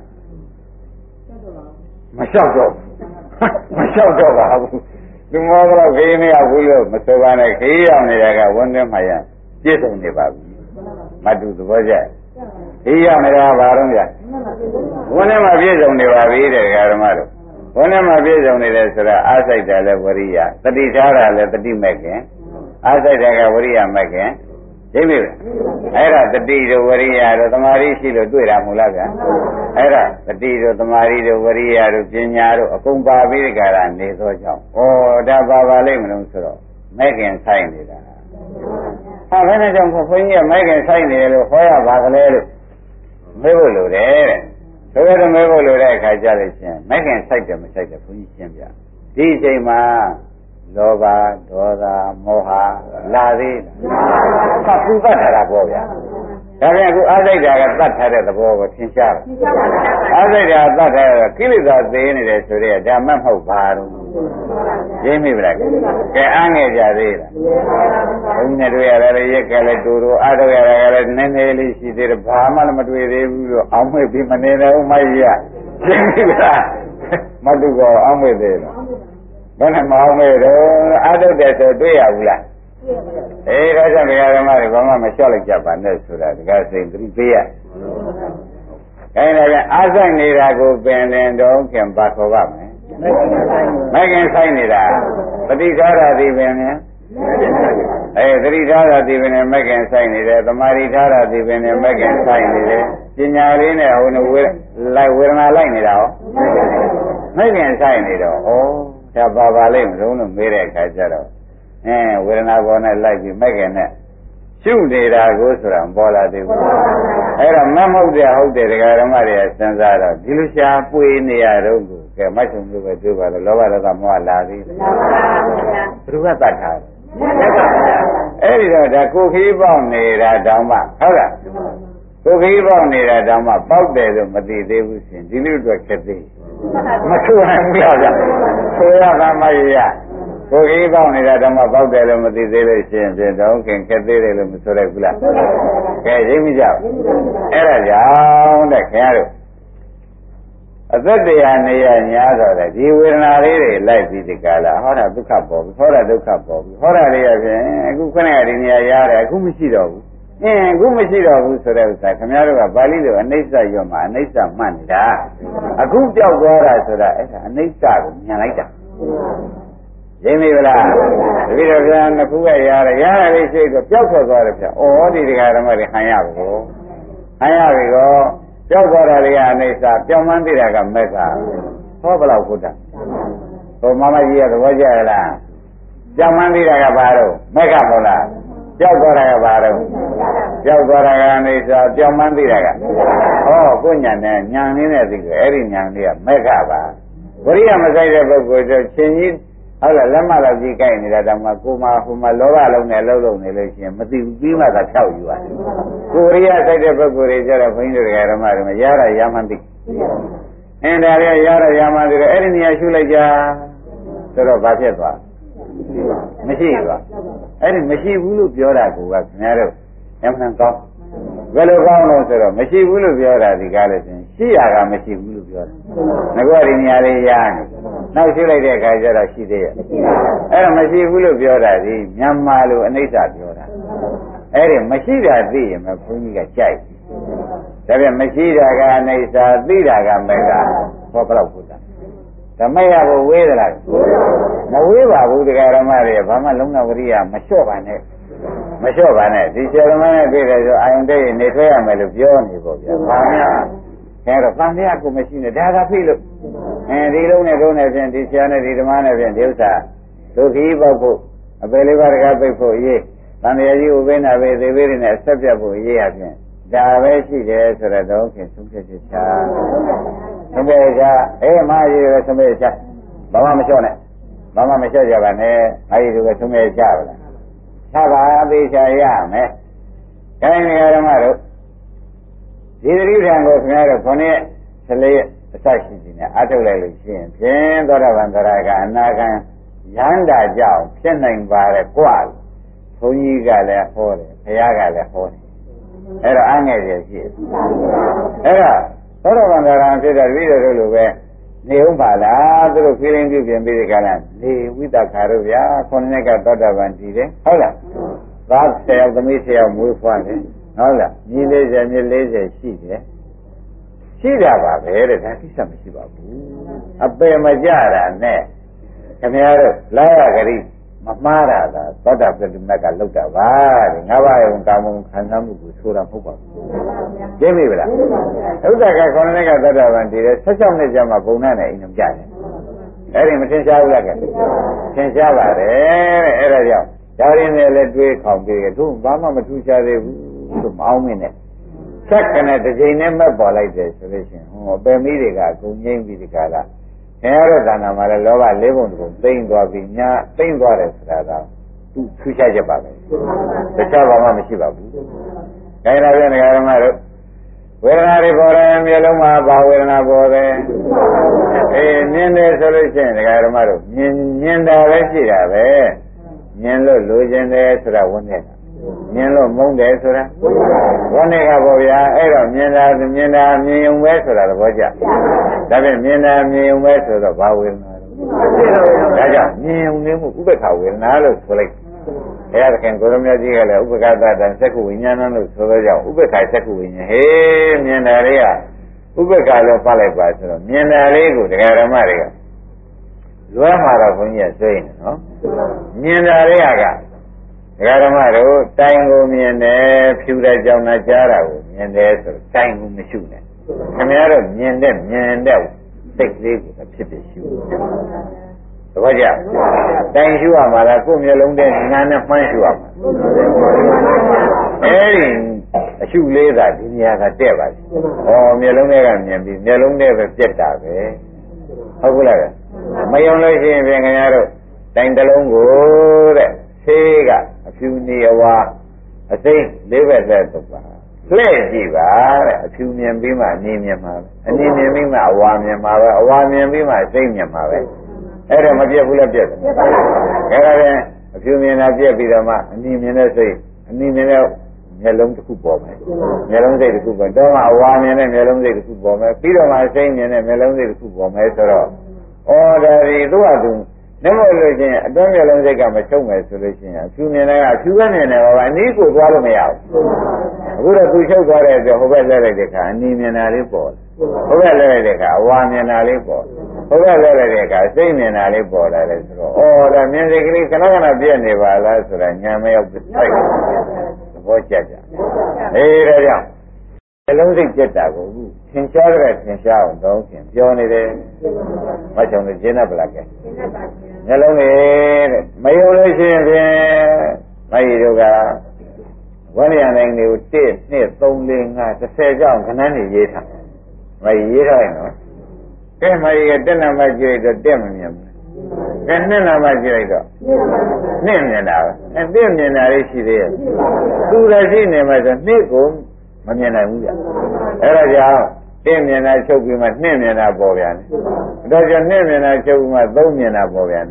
မလျှောက်တော့ပါဘူးလူမောတော့ခီးမရောက်ဘူးလို့မဆိုပါနဲ့ခီးရောက်နေတာကဝန်းထဲမှာရပြည့်စုံနေပါပြီမတူသဘောကျခီးရောက်နေတာဘာလို့လဲဝန်းထဲမှာပြည့်စုံနေပါပြီတဲ့ဓမ္မတို့ဝန်းထဲမှာပြည့်စုံနေတယ်ဆိုတာအားစိတ်တယ်လည်းဝရိယတတိထားတာလည်းတတိမဲ့ခင်အားစိတ်တယ်ကဝရိယမဲ့ခင်သိပြီလားအဲ့ဒါတတိတို့ဝရိယတို့သမာဓိရှိလို့တွေ့တာမဟုတ်လားဗျာအဲ့ဒါတတိတို့သမာဓိတို့ဝရိယတို့ပညာတို့အကုန်ပါပြီးကြတာနေသောကြောင့်ဩဒါပါလိမ့်မလို့ဆိုတော့မဲ့ခင်ဆိုင်နေတာဟာဘယ်နဲ့ကြောင့်ဘုန်းကြီးကမဲ့ခင်ဆိုင်နေတယ်လို့ဟောရပါကလေးလို့မေးဖို့လိုတယ်တဲ့ဆိုတော့မဲဖို့လိုတဲ့အခါကြလို့ချင်းမဲ့ခင်ဆိုင်တယ်မဆိုင်တယ်ဘုန်းကြီးရှင်းပြဒီအချိန်မှာလောဘဒေါသမောဟလာသေးလားပူပတ်ထားတာပေါ့ဗျာဒါပြန်အခုအားစိတ်ဓာတ်ကတတ်ထားတဲ့သဘောကိုသင်ရှားတယ်အားစိတ်ဓာတ်တတ်ထားတဲ့ကိလေသာသေးနေတယ်ဆိုတော့ဒါမှမဟုတ်ပါတော့ရင်းမိဗလားကဲအားငယ်ကြသေးလားဘုန်းကြီးနဲ့တွေ့ရတယ်ရက်ကလည်းတူတူအားတော့ရတယ်ကလည်းနည်းနည်းလေးရှိသေးတယ်ဘာမှလည်းမတွေ့သေးဘူးလို့အောင်းမေ့ပြီးမနေတော့မကြီးရရင်းမိဗလားမတူကောအောင်းမေ့သေးလားဘယ်နဲ့မအောင်မေတော့အားထုတ်တယ်ဆိုတွေ့ရဘူးလားအေးဒါကြောင့်ဓမ္မတွေဘာမှမလျှော့လိုက်ကြပါနဲ့ဆိုတာဒီကစိတ်သတိပေးရအဲဒါကအားဆိုင်နေတာကိုပင်လင်တော့ခင်ပါခေါ်ပါမယ်မကင်ဆိုင်နေတာပฏิฆာရတိပင်နဲ့သတိထားတာဒီပင်နဲ့မကင်ဆိုင်နေတယ်သမာဓိထားတာဒီပင်နဲ့မကင်ဆိုင်နေတယ်ပညာလေးနဲ့ဟိုဝေဒနာလိုက်နေတာဟောမကင်ဆိုင်နေတော့ဩဒါပါလိမ့်မလို့မေးတဲ့အခါကျတော့ဝေဒနာပေါ်နဲ့လိုက်ပြီးမကင်နဲ့ရှုနေတာကိုဆိုတာမပေါ်လာသေးဘူးအဲ့တော့မဟုတ်တဲ့ဟုတ်တယ်ဒကာဓမ္မတွေကစဉ်းစားတော့ဒီလိုရှားပွေနေရတော့ကိုကဲမတ်ချုံလို့ပဲပြောပါတော့လောဘဒေါသမောဟလာသေးတယ်ဘုရားတတ်ထားတယ်အဲ့ဒီတော့ဒါကိုခီးပေါက်နေတာတောင်မှဟုတ်လားကိုခီးပေါက်နေတာတောင်မှပေါက်တယ်လို့မသိသေးဘူးရှင်ဒီလိုတော့ခက်သေးမထူနိုင်ဘူးလားဗျဆိုရတာမရကိုခီးပေါက်နေတာတောင်မှပေါက်တယ်လို့မသိသေးလို့ရှင်ဖြင့်တော့ခင်ခက်သေးတယ်လို့မဆိုရဘူးလားကဲရိပ်မကြဘူးအဲ့ဒါကြောင့်တဲ့ခင်ဗျားတို့အသက်တရားနေရညာဆိုတဲ့ဒီဝေဒနာလေးတွေလိုက်ပြီးဒီကလာဟောတာဒုက္ခပေါ်ပြီဟောတာဒုက္ခပေါ်ပြီဟောတာလေးရဖြင့်အခုခဏကဒီနေရာရတယ်အခုမရှိတော့ဘူးအခုမရှိတော့ဘူးဆိုတဲ့ဥစ္စာခင်ဗျားတို့ကပါဠိလိုအနိစ္စရောမှာအနိစ္စမှတ်နေတာအခုပြောက်သွားတာဆိုတာအဲ့ဒါအနိစ္စကိုညံလိုက်တာရင်းမိဗလားတပည့်တော်ဗျာနှစ်ခုကရတယ်လေးရှိတော့ပျောက်ထွက်သွားတယ်ဗျဩဒီတရားဓမ္မတွေဟန်ရပါဘောဟန်ရပြီကောပြောက်သွားတာတွေကအနိစ္စပြောင်းမှန်းသိတာကမက္ခဟောဘယ်လောက်ဟုတ်တာဟိုမမကြီးကသဘောကျရလားပြောင်းမှန်းသိတာကဘာတော့မက္ခမဟုတ်လားပြောက်သွားတာကဘာတော့ပြောက်သွားတာကအနိစ္စပြောင်းမှန်းသိတာကဟောကိုညာနဲ့ညာနည်းနဲ့သိတယ်အဲ့ဒီညာလေးကမက္ခပါဝရိယမဆိုင်တဲ့ပုဂ္ဂိုလ်ဆိုချင်းကြီးဟုတ်လားလက်မလောက်ကြီးကိုက်နေတာတောင်မှကိုမဟိုမှာလောဘလုံးနဲ့လှုပ်လုံးနေလို့ရှိရင်မသိဘူးပြီးမှသာဖြောက်ယူရတယ်ကိုရိယဆိုင်တဲ့ပုဂ္ဂိုလ်တွေကြတော့ဘုန်းကြီးတို့ဓမ္မတွေရတာရမှန်းသိဒါလေးရတာရမှန်းသိတော့အဲ့ဒီနေရာရှုလိုက်ကြဆိုတော့ဘာဖြစ်သွားမရှိပါအဲ့ဒီမရှိဘူးလို့ပြောတာကခင်ဗျားတို့အမှန်ကောင်းဘယ်လိုကောင်းလို့ဆိုတော့မရှိဘူးလို့ပြောတာဒီကားလို့ဆိုရင်ရှိရကမရှိဘူးလို့ပြောတာငါကဒီနေရာလေးရနေနောက်ရှိလိုက်တဲ့အခါကျတော့ရှိသေးရဲ့အဲ့ဒါမရှိဘူးလို့ပြောတာဒီမြန်မာလိုအနိစ္စပြောတာအဲ့ဒီမရှိတာသိရင်မဘုန်းကြီးကကြိုက်ဒါပြန်မရှိတာကအနိစ္စသိတာကမေကဟောဘယ်လောက်ဘုရားဓမ္မရကိုဝေးသလားမဝေးပါဘူးတရားဓမ္မတွေဘာမှလုံးဝဝရိယမလျှော့ပါနဲ့မလျှော့ပါနဲ့ဒီဆရာဓမ္မနဲ့တွေ့တယ်ဆိုအာယုန်တဲ့နေထွက်ရမယ်လို့ပြောနေပေါ့ဗျာဘာများအဲတော့သံဃာကိုမရှိနဲ့ဒါကဖိလို့ဒီလုံးနဲ့လုံးနဲ့ဖြင့်ဒီဆရာနဲ့ဒီဓမ္မနဲ့ဖြင့်ဒီဥစ္စာဒုက္ခိပေါက်ဖို့အပေလေးပါးတကားပိတ်ဖို့အရေးသံဃာကြီးဥပိ္ပနာပဲသေသေးတွေနဲ့အဆက်ပြတ်ဖို့အရေးအပြင်ဒါပဲရှိတယ်ဆိုတော့ခင်သုံးဖြတ်ချက်ချာသုံးဖြတ်ချက်မကြီးရယ်သုံးဖြတ်ချက်ဘာမှမလျှော့နဲ့ဘာမှမလျှော့ကြပါနဲ့မကြီးတို့ကသုံးဖြတ်ချက်ပါလားချပါသေးချာရမယ်ခိုင်းနေရဓမ္မတို့ဒီသတိဓာန်ကိုခင်ဗျားတို့ခொနည်း14ရက်အစရှိနေတယ်အထုတ်လိုက်လို့ရှိရင်ဖြင့်သောတာပန်သရကအနာဂံရဟန္တာကြောင့်ဖြစ်နိုင်ပါတယ်กว่าဘုန်းကြီးကလည်းဟောတယ်ဘုရားကလည်းဟောတယ်အဲ့တော့အားငယ်ရရှိတယ်အဲ့တော့သောတာပန်သရံဖြစ်တဲ့တပည့်တော်တို့လိုပဲနေဥပါလားသူတို့ဖိလင်းပြုပြင်ပြီးဒီကလာနေဝိတ္တခါတို့ဗျာခုနှစ်ကသောတာပန်တည်တယ်ဟုတ်လားသား10ယောက်သမီး10ယောက်မွေးဖွားတယ်ဟုတ်လားညီ40ညီ40ရှိတယ်ရှိတာပါပဲတဲ့ဒါကိစ္စမရှိပါဘူးအပယ်မကြတာနဲ့ခင်ဗျားတို့လာရဂရိမမှားတာသာသောတာပတိမတ်ကလောက်တာပါတဲ့ငါးပါးယုံကာမုံခံစားမှုကိုဆိုတာမဟုတ်ပါဘူးကျင်းပြီလားဥဒ္ဒကခေါင်းနဲ့ကသောတာပန်တည်တယ်16နှစ်ကြာမှဘုံနဲ့အိမ်အောင်ကြတယ်အဲ့ဒီမထင်ရှားဘူးလားကထင်ရှားပါတယ်တဲ့အဲ့ဒါကြောင့်ဒါရင်းနဲ့လည်းတွေးခေါင်ပြီးသူဘာမှမထူးခြားသေးဘူးလို့မအောင်မင်းနဲ့ဆက်ကနေတစ်ချိန်နဲ့မက်ပေါ်လိုက်တယ်ဆိုလို့ရှိရင်ဟိုအပယ်မီးတွေကအကုန်ငိမ့်ပြီးဒီကလာခင်ဗျားတို့ဌာနမှာလည်းလောဘ၄ပုံတစ်ပုံသိမ့်သွားပြီးညာသိမ့်သွားတယ်ဆိုတာကသူထူးခြားချက်ပါပဲတခြားဘာမှမရှိပါဘူးဒါကြတဲ့နေရာဓမ္မတို့ဝေဒနာတွေပေါ်တယ်မျိုးလုံးမှာဘာဝေဒနာပေါ်တယ်မြင်တယ်ဆိုလို့ရှိရင်ဒကာဓမ္မတို့မြင်တာပဲရှိတာပဲမြင်လို့လိုချင်တယ်ဆိုတာဝန်းနေတာမြင်လို့မုန်းတယ်ဆိုတာဝန်းနေကပေါ့ဗျာအဲ့တော့မြင်တာမြင်ုံပဲဆိုတာသဘောကျဒါဖြင့်မြင်တာမြင်ုံပဲဆိုတော့ဘာဝေဒနာလဲဒါကြောင့်မြင်ုံနေမှုဥပ္ပခဝေဒနာလို့ဆိုလိုက်ဘုရားသခင်ကိုရမကြီးကလည်းဥပ္ပခသတ္တသက္ကုဝိညာဏလို့ဆိုတော့ကြောင့်ဥပ္ပခသက္ကုဝိညာဉ်ဟေးမြင်တာလေးကဥပ္ပခလို့ဖတ်လိုက်ပါဆိုတော့မြင်တာလေးကိုတရားဓမ္မတွေကလွဲမှာတော့ဘုန်းကြီးကသိနေနော်မြင်တာလေးကဒကာဓမ္မတို့တိုင်ကိုမြင်တယ်ဖြူတဲ့ကြောင်နာကြားတာကိုမြင်တယ်ဆိုတော့တိုင်ကိုမရှုနဲ့ခင်ဗျားတို့မြင်တဲ့စိတ်လေးကိုဖြစ်ဖြစ်ရှုသဘောကျတိုင်ရှုရမှာလားကိုယ်မျိုးလုံးတဲ့နာနဲ့မှန်းရှုရမှာအဲဒီအရှုလေးသာဒီနေရာကတဲ့ပါလေဟောမျိုးလုံးတွေကမြင်ပြီးမျိုးလုံးတွေပဲပြက်တာပဲဟုတ်ကလားမယုံလို့ရှိရင်ပြင်ခင်ဗျားတို့တိုင်တစ်လုံးကိုတဲ့ဆေးကအဖြူနေဝါအစိမ့်လေးဘက်သက်တော့ပါလှည့်ကြည့်ပါတဲ့အဖြူမြင်ပြီးမှအနည်းမြင်မှာပဲအနည်းမြင်ပြီးမှအဝါမြင်မှာပဲအဝါမြင်ပြီးမှအစိမ့်မြင်မှာပဲအဲ့ဒါမပြတ်ဘူးလားပြတ်တယ်အဲ့ဒါပြန်အဖြူမြင်တာပြတ်ပြီးတော့မှအနည်းမြင်တဲ့စိတ်အနည်းမြင်တဲ့မျက်လုံးတစ်ခုပေါ်မယ်မျက်လုံးစိတ်တစ်ခုပေါ်တော့မှအဝါမြင်တဲ့မျက်လုံးစိတ်တစ်ခုပေါ်မယ်ပြီးတော့မှအစိမ့်မြင်တဲ့မျက်လုံးစိတ်တစ်ခုပေါ်မယ်ဆိုတော့ဩဒါဒီသူ့ဟာသူနေမလို့ချင်းအတွင်းမျက်လုံးစိတ်ကမချုပ်မယ်ဆိုလို့ရှိရင်အဖြူမြင်တဲ့ကအဖြူပဲမြင်တယ်ပါအနည်းကိုသွားလို့မရဘူးအခုတော့သူချုပ်သွားတဲ့အတွက်ဟိုဘက်လဲလိုက်တဲ့အခါအနည်းမြင်တာလေးပေါ်ဟိုဘက်လဲလိုက်တဲ့အခါအဝါမြင်တာလေးပေါ်ဟိုဘက်လဲလိုက်တဲ့အခါစိတ်မြင်တာလေးပေါ်လာတယ်ဆိုတော့ဩဒါမြင်စိတ်ကလေးခဏခဏပြည့်နေပါလားဆိုတာညာမရောက်စိုက်သဘောကျကြအေးဒါကြောင့်နှလုံးစိတ်ပြတ်တာကိုအခုသင်ရှားကြတဲ့သင်ရှားအောင်တော့ခင်ပြောနေတယ်မချုံနေကျင်းတ်ပလာကဲနှလုံးလေးတဲ့မယုံလို့ရှိရင်ဖြင့်မကြီးတို့ကဝိနည်းနိုင်တွေကို1 2 3 4 5 10ကြောင်းခဏနေရေးထားမကြီးရေးထားရင်နော်ကဲမကြီးကတက်နံပါတ်ကြည့်တော့တက်မမြင်ဘူးကဲနှစ်နံပါတ်ကြည့်လိုက်တော့နှစ်မြင်တာပဲတက်မြင်တာလေးရှိသေးရဲ့သူလည်းရှိနေမှဆိုနှစ်ကိုမမြင်နိုင်ဘူးကြအဲ့ဒါကြောင့်တစ်မြင်တာချုပ်ပြီးမှနှစ်မြင်တာပေါ်ပြန်တယ်ဒါကြောင့်နှစ်မြင်တာချုပ်ပြီးမှသုံးမြင်တာပေါ်ပြန်တယ်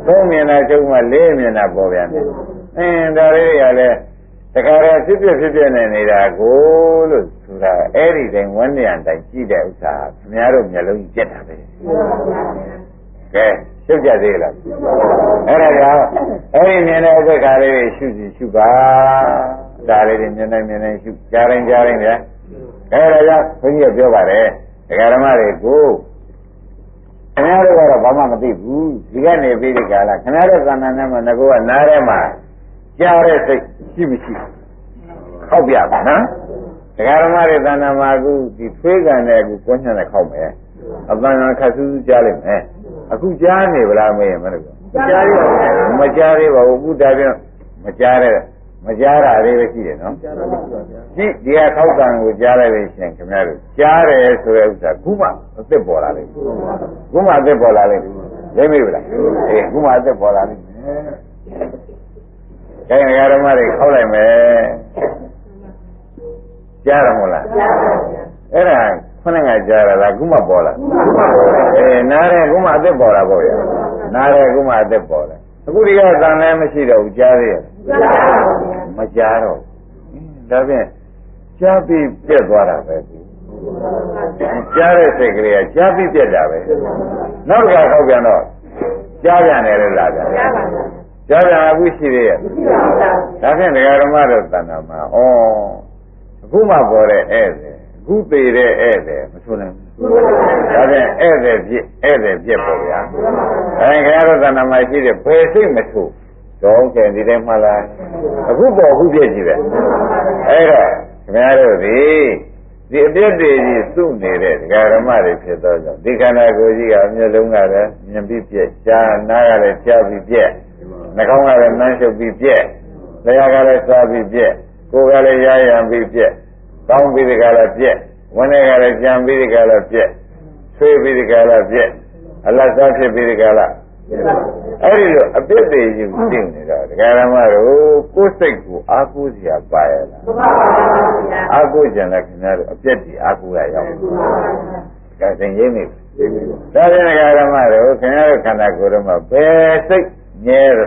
3မျက်နှာချုပ်မှ4မျက်နှာပေါ်ပြန်တယ်ဒါလေးတွေကလည်းတခါတော့ဖြစ်ပြနေနေတာကိုလို့ဆိုတာအဲ့ဒီတိုင်းဝန်းနေရတိုင်းကြည့်တဲ့ဥစ္စာခင်ဗျားတို့မျက်လုံးကြီးပြက်တာပဲကဲရှုပ်ကြသေးလားအဲ့ဒါကြောင့်အဲ့ဒီမြင်တဲ့ဥပ္ပခါလေးတွေရှုပါဒါလေးတွေမြင်နေရှုကြားရင်ဗျာအဲ့ဒါကြောင့်ဘုန်းကြီးကပြောပါတယ်ဒကာဓမ္မတွေကိုခင်ဗျားတို့ကတော့ဘာမှမသိဘူးဒီကနေပြီးဒီကလာခင်ဗျားတို့သဏ္ဍာန်နဲ့မှငါကနားထဲမှာကြားတဲ့စိတ်ရှိမရှိခောက်ပြပါနော်ဒကာဓမ္မတွေသဏ္ဍာန်မှာအခုဒီသွေးကန်တဲ့အခုကိုညှက်နဲ့ခောက်မယ်အပန်းကခတ်စူးစူးကြားလိုက်မယ်အခုကြားနေဗလားမေးရင်မလို့မကြားသေးပါဘူးအခုဒါပြန်မကြားတာလေးပဲရှိတယ်နော်ဒီကခောက်ကန်ကိုကြားလိုက်လို့ရှိရင်ခင်ဗျားတို့ကြားတယ်ဆိုတဲ့ဥစ္စာခုမှအစ်စ်ပေါ်လာလိမ့်မယ်ခုမှအစ်စ်ပေါ်လာလိမ့်မယ်သိမိဗလားခုမှအစ်စ်ပေါ်လာလိမ့်မယ်ဒကာဓမ္မတွေခောက်လိုက်မယ်ကြားရမို့လားအဲ့ဒါခொနဲ့ကကြားရတာခုမှပေါ်လာနားတယ်ခုမှအသက်ပေါ်လာပေါ့ဗျာနားတယ်ခုမှအသက်ပေါ်လာအခုဒီကသံလည်းမရှိတော့ဘူးကြားသေးရဲ့မကြားတော့ဒါဖြင့်ကြားပြီးပြက်သွားတာပဲကြားတဲ့စိတ်ကလေးကကြားပြီးပြက်တာပဲနောက်တစ်ခါခောက်ပြန်တော့ကြားပြန်တယ်လို့လာပြန်ကြားပြန်အခုရှိသေးရဲ့ဒါဖြင့်ဒကာဓမ္မတို့သံဃာမှာအခုမှပေါ်တဲ့ဧည့်သည်အခုသေးတဲ့ဧည့်သည်မဆိုနိုင်ဘူးဒါဖြင့်ဧည့်သည်ပြက်ပေါ့ဗျာခင်ဗျားတို့သဏ္ဍာန်မှာရှိတဲ့ဘယ်စိတ်မဆိုတော့ကျန်ဒီတိုင်းမှလားအခုပေါ်အခုပြက်ကြည့်ပဲအဲ့တော့ခင်ဗျားတို့ဒီအပြည့်တွေကြီးစုနေတဲ့ဒကာဓမ္မတွေဖြစ်သောကြောင့်ဒီခန္ဓာကိုယ်ကြီးကအမျက်လုံးကလည်းမြင်ပြီးပြက်ကြားနားကလည်းကြားပြီးပြက်နှာခေါင်းကလည်းနှမ်းရှုပ်ပြီးပြက်လျှာကလည်းစားပြီးပြက်ကိုယ်ကလည်းရရံပြီးပြက်ကောင်းပြီးဒီကလည်းပြက်ဝန်းထဲကလည်းကြံပြီးဒီကလည်းပြက်ဆွေးပြီးဒီကလည်းပြက်အလတ်စားဖြစ်ပြီးဒီကလည်းအဲ့ဒီလိုအပြစ်တွေယူသိနေတော့ဒကာရမတို့ကိုယ်စိတ်ကိုအားကိုးစရာပါရလားအားကိုးကြတယ်ခင်ဗျားတို့အပြစ်တွေအားကိုးရရောက်ဒါသင်ရင်းနေဒါဖြင့်ဒကာရမတို့ခင်ဗျားတို့ခန္ဓာကိုယ်တော့ဘယ်စိတ်မြဲတယ်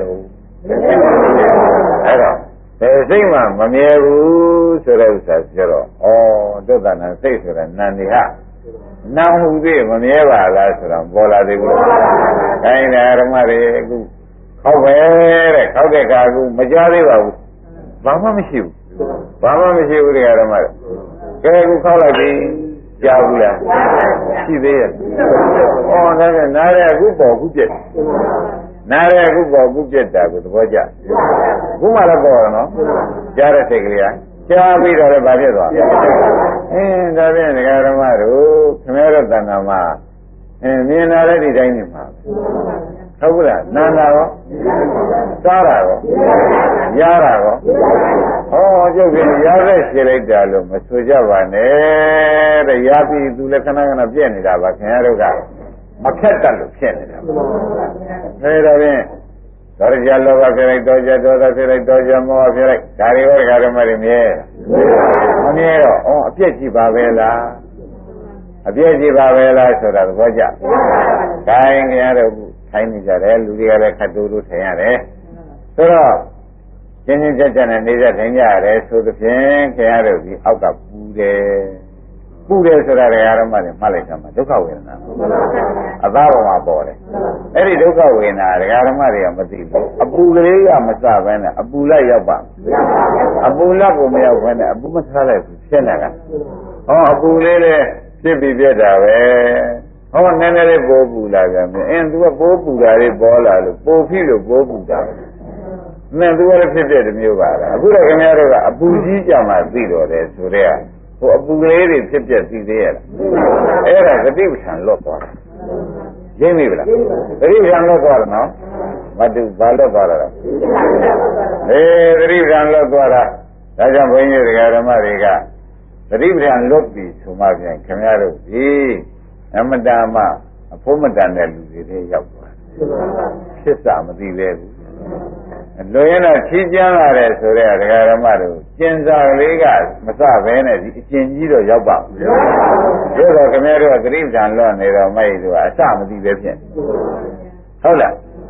အဲ့တော့ဘယ်စိတ်မှမမြဲဘူးဆိုတဲ့ဥစ္စာပြောတော့ဒုက္ခနာစိတ်ဆိုတာနန္ဒီဟနာဟုသေးမမြဲပါလားဆိုတော့ပေါ်လာသေးဘူး။ခိုင်းတယ်ဓမ္မတွေအခုခောက်ပဲတဲ့ခောက်တဲ့ခါအခုမကြားသေးပါဘူး။ဘာမှမရှိဘူး။ဘာမှမရှိဘူးတဲ့ဓမ္မတွေ။ကဲအခုခောက်လိုက်ပြီကြားဘူးလား။ရှိသေးရဲ့။ဒါနဲ့နားရဲအခုပေါ်အခုပြက်။နားရဲအခုပေါ်အခုပြက်တာကိုသဘောကျ။အခုမှလည်းပေါ်ရနော်။ကြားတဲ့စိတ်ကလေးကကြားပြီးတော့လည်းဗာဖြစ်သွားဒါဖြင့်ဒကာဓမ္မတို့ခင်ဗျားတို့တဏ္ဍာမှာမြင်လာတဲ့ဒီတိုင်းနေမှာဟုတ်ဘူးလားနာနာရောစားတာရောရားတာရောကျုပ်ကရားတဲ့ရှင်းလိုက်တာလို့မဆိုကြပါနဲ့တဲ့ရားပြီးသူလည်းခဏခဏပြည့်နေတာပါခင်ဗျားတို့ကမခက်တတ်လို့ဖြစ်နေတာဒါဖြင့်သောရကြလောဘဖြစ်လိုက်တောကြဒေါသဖြစ်လိုက်တောကြမောဟဖြစ်လိုက်ဒါတွေဟောဒကာဓမ္မတွေမြဲမမြဲတော့အပြည့်ကြည့်ပါပဲလားအပြည့်ကြည့်ပါပဲလားဆိုတာသဘောကျဒါရင်ခင်ဗျားတို့ထိုင်နေကြတယ်လူတွေကလည်းခတ်တူတူထိုင်ရတယ်ဆိုတော့ရှင်းရှင်းကြကြနဲ့နေကြထိုင်ကြရတယ်ဆိုသဖြင့်ခင်ဗျားတို့ဒီအောက်ကပူတယ်ဆိုတာဒကာဓမ္မတွေမှတ်လိုက်တာမှာဒုက္ခဝေဒနာအသားပေါ်မှာပေါ်တယ်အဲ့ဒီဒုက္ခဝေဒနာဒကာဓမ္မတွေကမသိဘူးအပူကလေးကမစဘဲနဲ့အပူလက်ရောက်ပါအပူလက်ကိုမရောက်ဘဲနဲ့အပူမထားလိုက်ဘူးဖြစ်နေတာအပူလေးလည်းဖြစ်ပြီးပြတ်တာပဲနည်းနည်းလေးပိုးပူလာပြန်ပြီသူကပိုးပူတာလေးပေါ်လာလို့ပိုဖြစ်လို့ပိုးပူတာသူကလည်းဖြစ်တဲ့မျိုးပါလားအခုတော့ခင်ဗျားတို့ကအပူကြီးကြမှာသိတော့တယ်ဆိုတော့အပူကလေးတွေဖြစ်သိသေးရလားအဲ့ဒါသတိပဋ္ဌာန်လွတ်သွားတာရင်းပြီလားသတိပဋ္ဌာန်လွတ်သွားတယ်နော်မတူဘာလွတ်သွားတာလဲသတိပဋ္ဌာန်လွတ်သွားတာဒါကြောင့်ဘုန်းကြီးတရားဓမ္မတွေကသတိပဋ္ဌာန်လွတ်ပြီဆိုမှပြန်ခင်ဗျားတို့ဒီအမတမအဖို့မတန်တဲ့လူတွေထဲရောက်သွားဖြစ်စာမသိပဲဘူးလူရင်းတော့ဖြည်းကျန်းလာတယ်ဆိုတဲ့ဒကာဓမ္မတို့ကျင်စာကလေးကမစဘဲနဲ့ဒီအကျဉ်ကြီးတော့ရောက်ပါဘူးဒါတော့ခင်ဗျားတို့ကသတိပဋ္ဌာန်လွတ်နေတော့မိုက်တို့ကအစမသိပဲဖြစ်ဟုတ်လား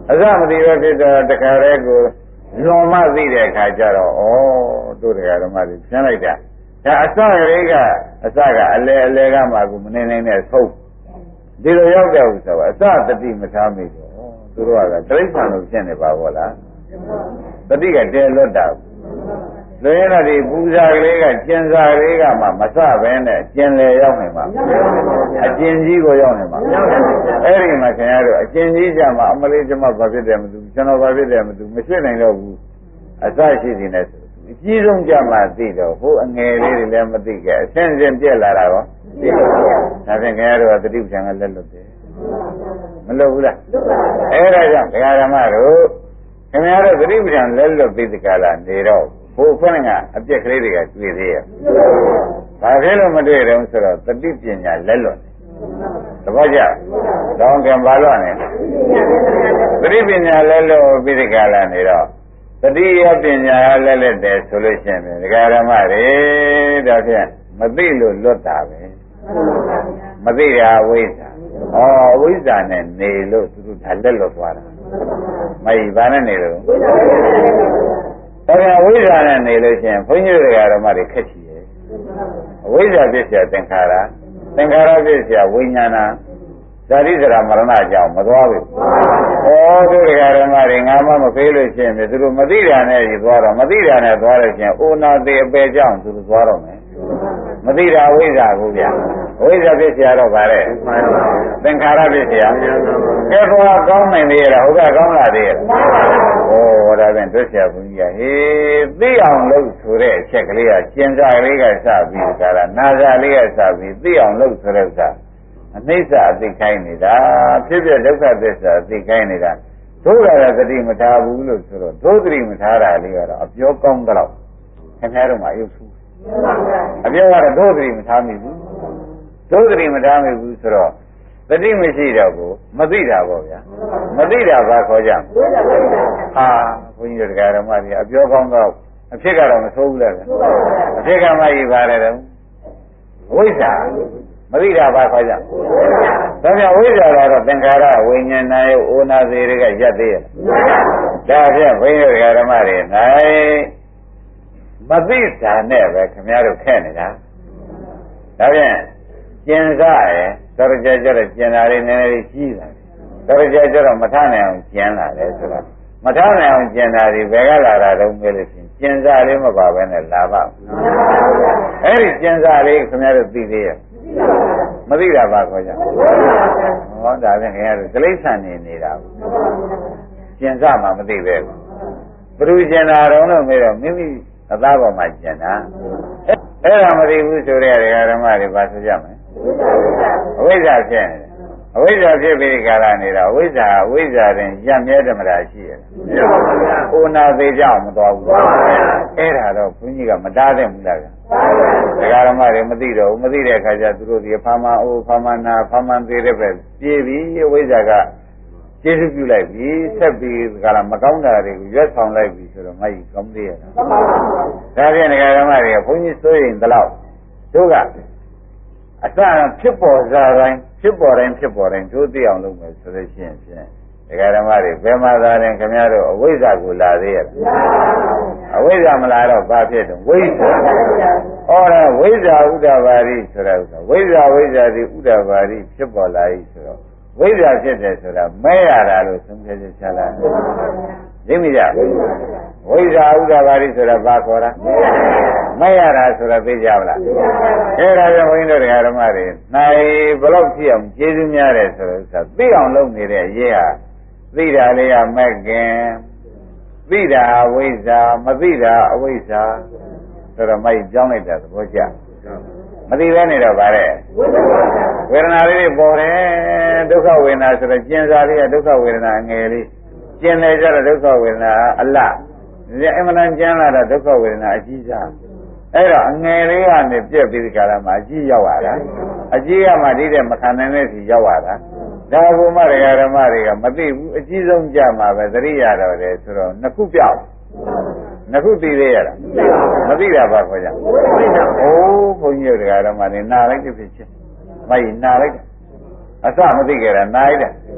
အစမသိပဲဖြစ်တော့တခါတည်းကိုလွန်မှသိတဲ့အခါကျတော့ဩတို့တရားဓမ္မတွေဖြန်းလိုက်တာဒါအစကလေးကအစကအလဲကမှကိုမနေနိုင်တဲ့ဆုံးဒီလိုရောက်တဲ့ဥစ္စာကအစတတိမထားမိတော့သူတို့ကတိရစ္ဆာန်လို့ဖြစ်နေပါဘောလားတတိကတဲလွတ်တာလွင်ရတဲ့ဒီပူဇာကလေးကကျင်စာကလေးကမှမစပဲနဲ့ကျင်လေရောက်နေမှာအကျင်ကြီးကိုရောက်နေမှာအဲ့ဒီမှာခင်ဗျားတို့အကျင်ကြီးကြမှာအမလေးကျမဘာဖြစ်တယ်မသိဘူးကျွန်တော်ဘာဖြစ်တယ်မသိဘူးမဖြစ်နိုင်တော့ဘူးအစရှိနေတယ်ဆိုအကြီးဆုံးကြမှာသိတော့ဟိုအငယ်လေးတွေလည်းမသိခဲ့အစဉ်စဉ်ပြက်လာတာရောသိပါဘူးဒါဖြင့်ခင်ဗျားတို့ကသတိပ္ပံကလက်လွတ်တယ်မလွတ်ဘူးလားအဲ့ဒါကြောင့်ဒကာဓမ္မတို့ခင်ဗျားတို့သတိပ္ပံလက်လွတ်ပြီးဒီကလာနေတော့ဟိုခွန်းကအပြက်ကလေးတွေကတွေ့သေးရဲ့။ဘာဖြစ်လို့မတွေ့တုံးဆိုတော့တတိပညာလက်လွတ်တယ်။သဘောကျ။တောင်းကံဘာလို့လဲ။သတိပညာလက်လွတ်ပြီးဒီကလာနေတော့တတိယပညာလက်လက်တယ်ဆိုလို့ရှိရင်ဒကာဓမ္မတွေဒါဖြင့်မသိလို့လွတ်တာပဲ။မသိတာဝိဇ္ဇာ။ဩဝိဇ္ဇာနဲ့နေလို့သူတို့ဒါလက်လွတ်သွားတာ။မကြီးဘာနဲ့နေလို့ဒါကဝိဇ္ဇာနဲ့နေလို့ရှိရင်ဘုန်းကြီးတွေကဓမ္မတွေခက်ချီရဲ့အဝိဇ္ဇာဖြစ်เสียသင်္ခါရဖြစ်เสียဝိညာဏဇာတိဇရာမရဏအကြောင်းမသွားဘူး။ဩသူတွေကဓမ္မတွေငါမှမဖေးလို့ရှိရင်သူတို့မသိတာနဲ့ယူသွားတော့မသိတာနဲ့သွားလို့ရှိရင်အိုနာသေးအပေကြောင့်သူတို့သွားတော့မယ်။မသိတာဝိဇ္ဇာကိုဗျာ။ဝိဇ္ဇာဖြစ်เสียတော့ဗါတဲ့သင်္ခါရဖြစ်เสียကဲတော့ကောင်းနိုင်လေရဟုတ်ကဲ့ကောင်းလာသေးရဲ့။ဩဒါဖြင့်တွက်ဆရာဘုန်းကြီးကဟေးသိအောင်လုပ်ဆိုတဲ့အချက်ကလေးကကျင်စာကလေးကစပြီးကြတာနာစာလေးကစပြီးသိအောင်လုပ်ဆိုတဲ့ဥစ္စာအနိစ္စအသိခိုင်းနေတာဖြစ်ဖြစ်ဒုက္ခသစ္စာအသိခိုင်းနေတာတို့ကလည်းသတိမထားဘူးလို့ဆိုတော့တို့သတိမထားတာလေးကတော့အပြောကောင်းတော့ခင်ဗျားတို့မှအယုတ်ဆူအပြောကတော့တို့သတိမထားမိဘူးတို့သတိမထားမိဘူးဆိုတော့သတိမရှိတော့ဘူးမသိတာပေါ့ဗျာမသိတာဘာခေါ်ကြဟာဘုန်းကြီးတို့ဓမ္မတွေအပြောကောင်းတော့အဖြစ်ကတော့မဆိုးဘူးလေအဖြစ်ကမှကြီးပါတယ်တော့ဝိဇ္ဇာမသိတာဘာခေါ်ကြဒါကြောင့်ဝိဇ္ဇာကတော့သင်္ခါရဝိညာဏရဲ့ဩနာစေတွေကရက်သေးရဲ့ဒါဖြင့်ဘုန်းကြီးတို့ဓမ္မတွေနိုင်မသိတာနဲ့ပဲခင်ဗျားတို့ခက်နေတာဒါဖြင့်ကျင်စားရဲ့တော်ကြကြတော့ကျင်တာလေးနည်းနည်းလေးကြီးလာတယ်တော်ကြကြတော့မထနိုင်အောင်ကျင်လာတယ်ဆိုတော့မထနိုင်အောင်ကျင်တာဒီဘယ်ကလာတာတော့မေးလို့ရှိရင်ကျင်စားလေးမပါဘဲနဲ့လာပါအဲ့ဒီကျင်စားလေးခင်ဗျားတို့သိသေးရဲ့မသိတာပါခေါ်ကြဟောဒါဖြင့်ခင်ဗျားတို့တိရစ္ဆာန်နေနေတာကျင်စားမှမသိပဲဘယ်သူကျင်တာတော့လို့မေးတော့မိမိအသားပေါ်မှာကျင်တာအဲ့ဒါမသိဘူးဆိုတဲ့ဓမ္မတွေပါဆိုကြမယ်အဝိဇ္ဇာဖြစ်နေတယ်အဝိဇ္ဇာဖြစ်ပြီးကာလနေတော့ဝိဇ္ဇာတင်ရပ်မြဲဓမ္မတာရှိရတယ်။ဥနာသေးကြောင့်မတော်ဘူး။အဲ့ဒါတော့ဘုန်းကြီးကမတားတဲ့မူလားဗျာ။ဒကာဓမ္မတွေမသိတော့ဘူးမသိတဲ့အခါကျသူတို့ဒီဖာမန်အိုဖာမန်နာဖာမန်သေးတဲ့ပဲပြေးပြီးဝိဇ္ဇာကကျေစုပြုလိုက်ပြီးဆက်ပြီးကာလမကောင်းတာတွေကိုရွတ်ဆောင်လိုက်ပြီးဆိုတော့မကြီးကောင်းသေးရဲ့။ဒါဖြင့်ဒကာဓမ္မတွေကဘုန်းကြီးစိုးရင်ဒီလောက်တို့ကအစဖြစ်ပေါ်စားတိုင်းဖြစ်ပေါ်တိုင်းတို့သိအောင်လုပ်မယ်ဆိုလို့ရှိရင်ဖြင့်ဒကာဓမ္မတွေဘယ်မှာသာရင်ခင်ဗျားတို့အဝိဇ္ဇာကိုလာသေးရဲ့အဝိဇ္ဇာမလာတော့ဘာဖြစ်တုံးဝိဇ္ဇာဩော်ဝိဇ္ဇာဥဒ္ဒဘာရိဆိုတဲ့ဥစ္စာဝိဇ္ဇာဒီဥဒ္ဒဘာရိဖြစ်ပေါ်လာပြီဆိုတော့ဝိဇ္ဇာဖြစ်တယ်ဆိုတာမဲရတာလို့သုံးဖြတ်ချလာသိမိကြဝိဇ္ဇာဥဒ္ဒဘာရိဆိုတာဘာခေါ်တာမဲရတာဆိုတာသိကြပါလားအဲ့ဒါကြောင့်ဘုန်းကြီးတို့ဓမ္မတွေနိုင်ဘလောက်ဖြစ်အောင်ကျေးဇူးများတယ်ဆိုတော့သိအောင်လုပ်နေတဲ့ရေးဟာသိတာလေးကမဲ့ခင်သိတာဝိဇ္ဇာမသိတာအဝိဇ္ဇာဆိုတော့မိုက်ကြောင်းလိုက်တာသဘောကျမသိဘဲနေတော့ဗါတဲ့ဝေဒနာလေးတွေပေါ်တယ်ဒုက္ခဝေဒနာဆိုတော့ကျင်စာလေးကဒုက္ခဝေဒနာငယ်လေးကျင်နေကြတော့ဒုက္ခဝေဒနာအလတ်ဒီအမှန်တန်ကျမ်းလာတော့ဒုက္ခဝေဒနာအကြီးစားအဲ့တော့အငယ်လေးကနေပြက်ပြီးဒီကရမှာအကြီးရောက်လာတာအကြီးကမှဒီတဲ့မခံနိုင်တဲ့စီရောက်လာတာဒါကမှဒကာဓမ္မတွေကမသိဘူးအကြီးဆုံးကြမှာပဲသတိရတော့တယ်ဆိုတော့နှစ်ခုပြောက်နှစ်ခုသိသေးရတာမသိတာပါခေါ်ကြအိုးဘုန်းကြီးတရားဓမ္မတွေနာလိုက်တဲ့ဖြစ်ချင်းမကြီးနာလိုက်အစမသိကြတာနာလိုက်တယ်မ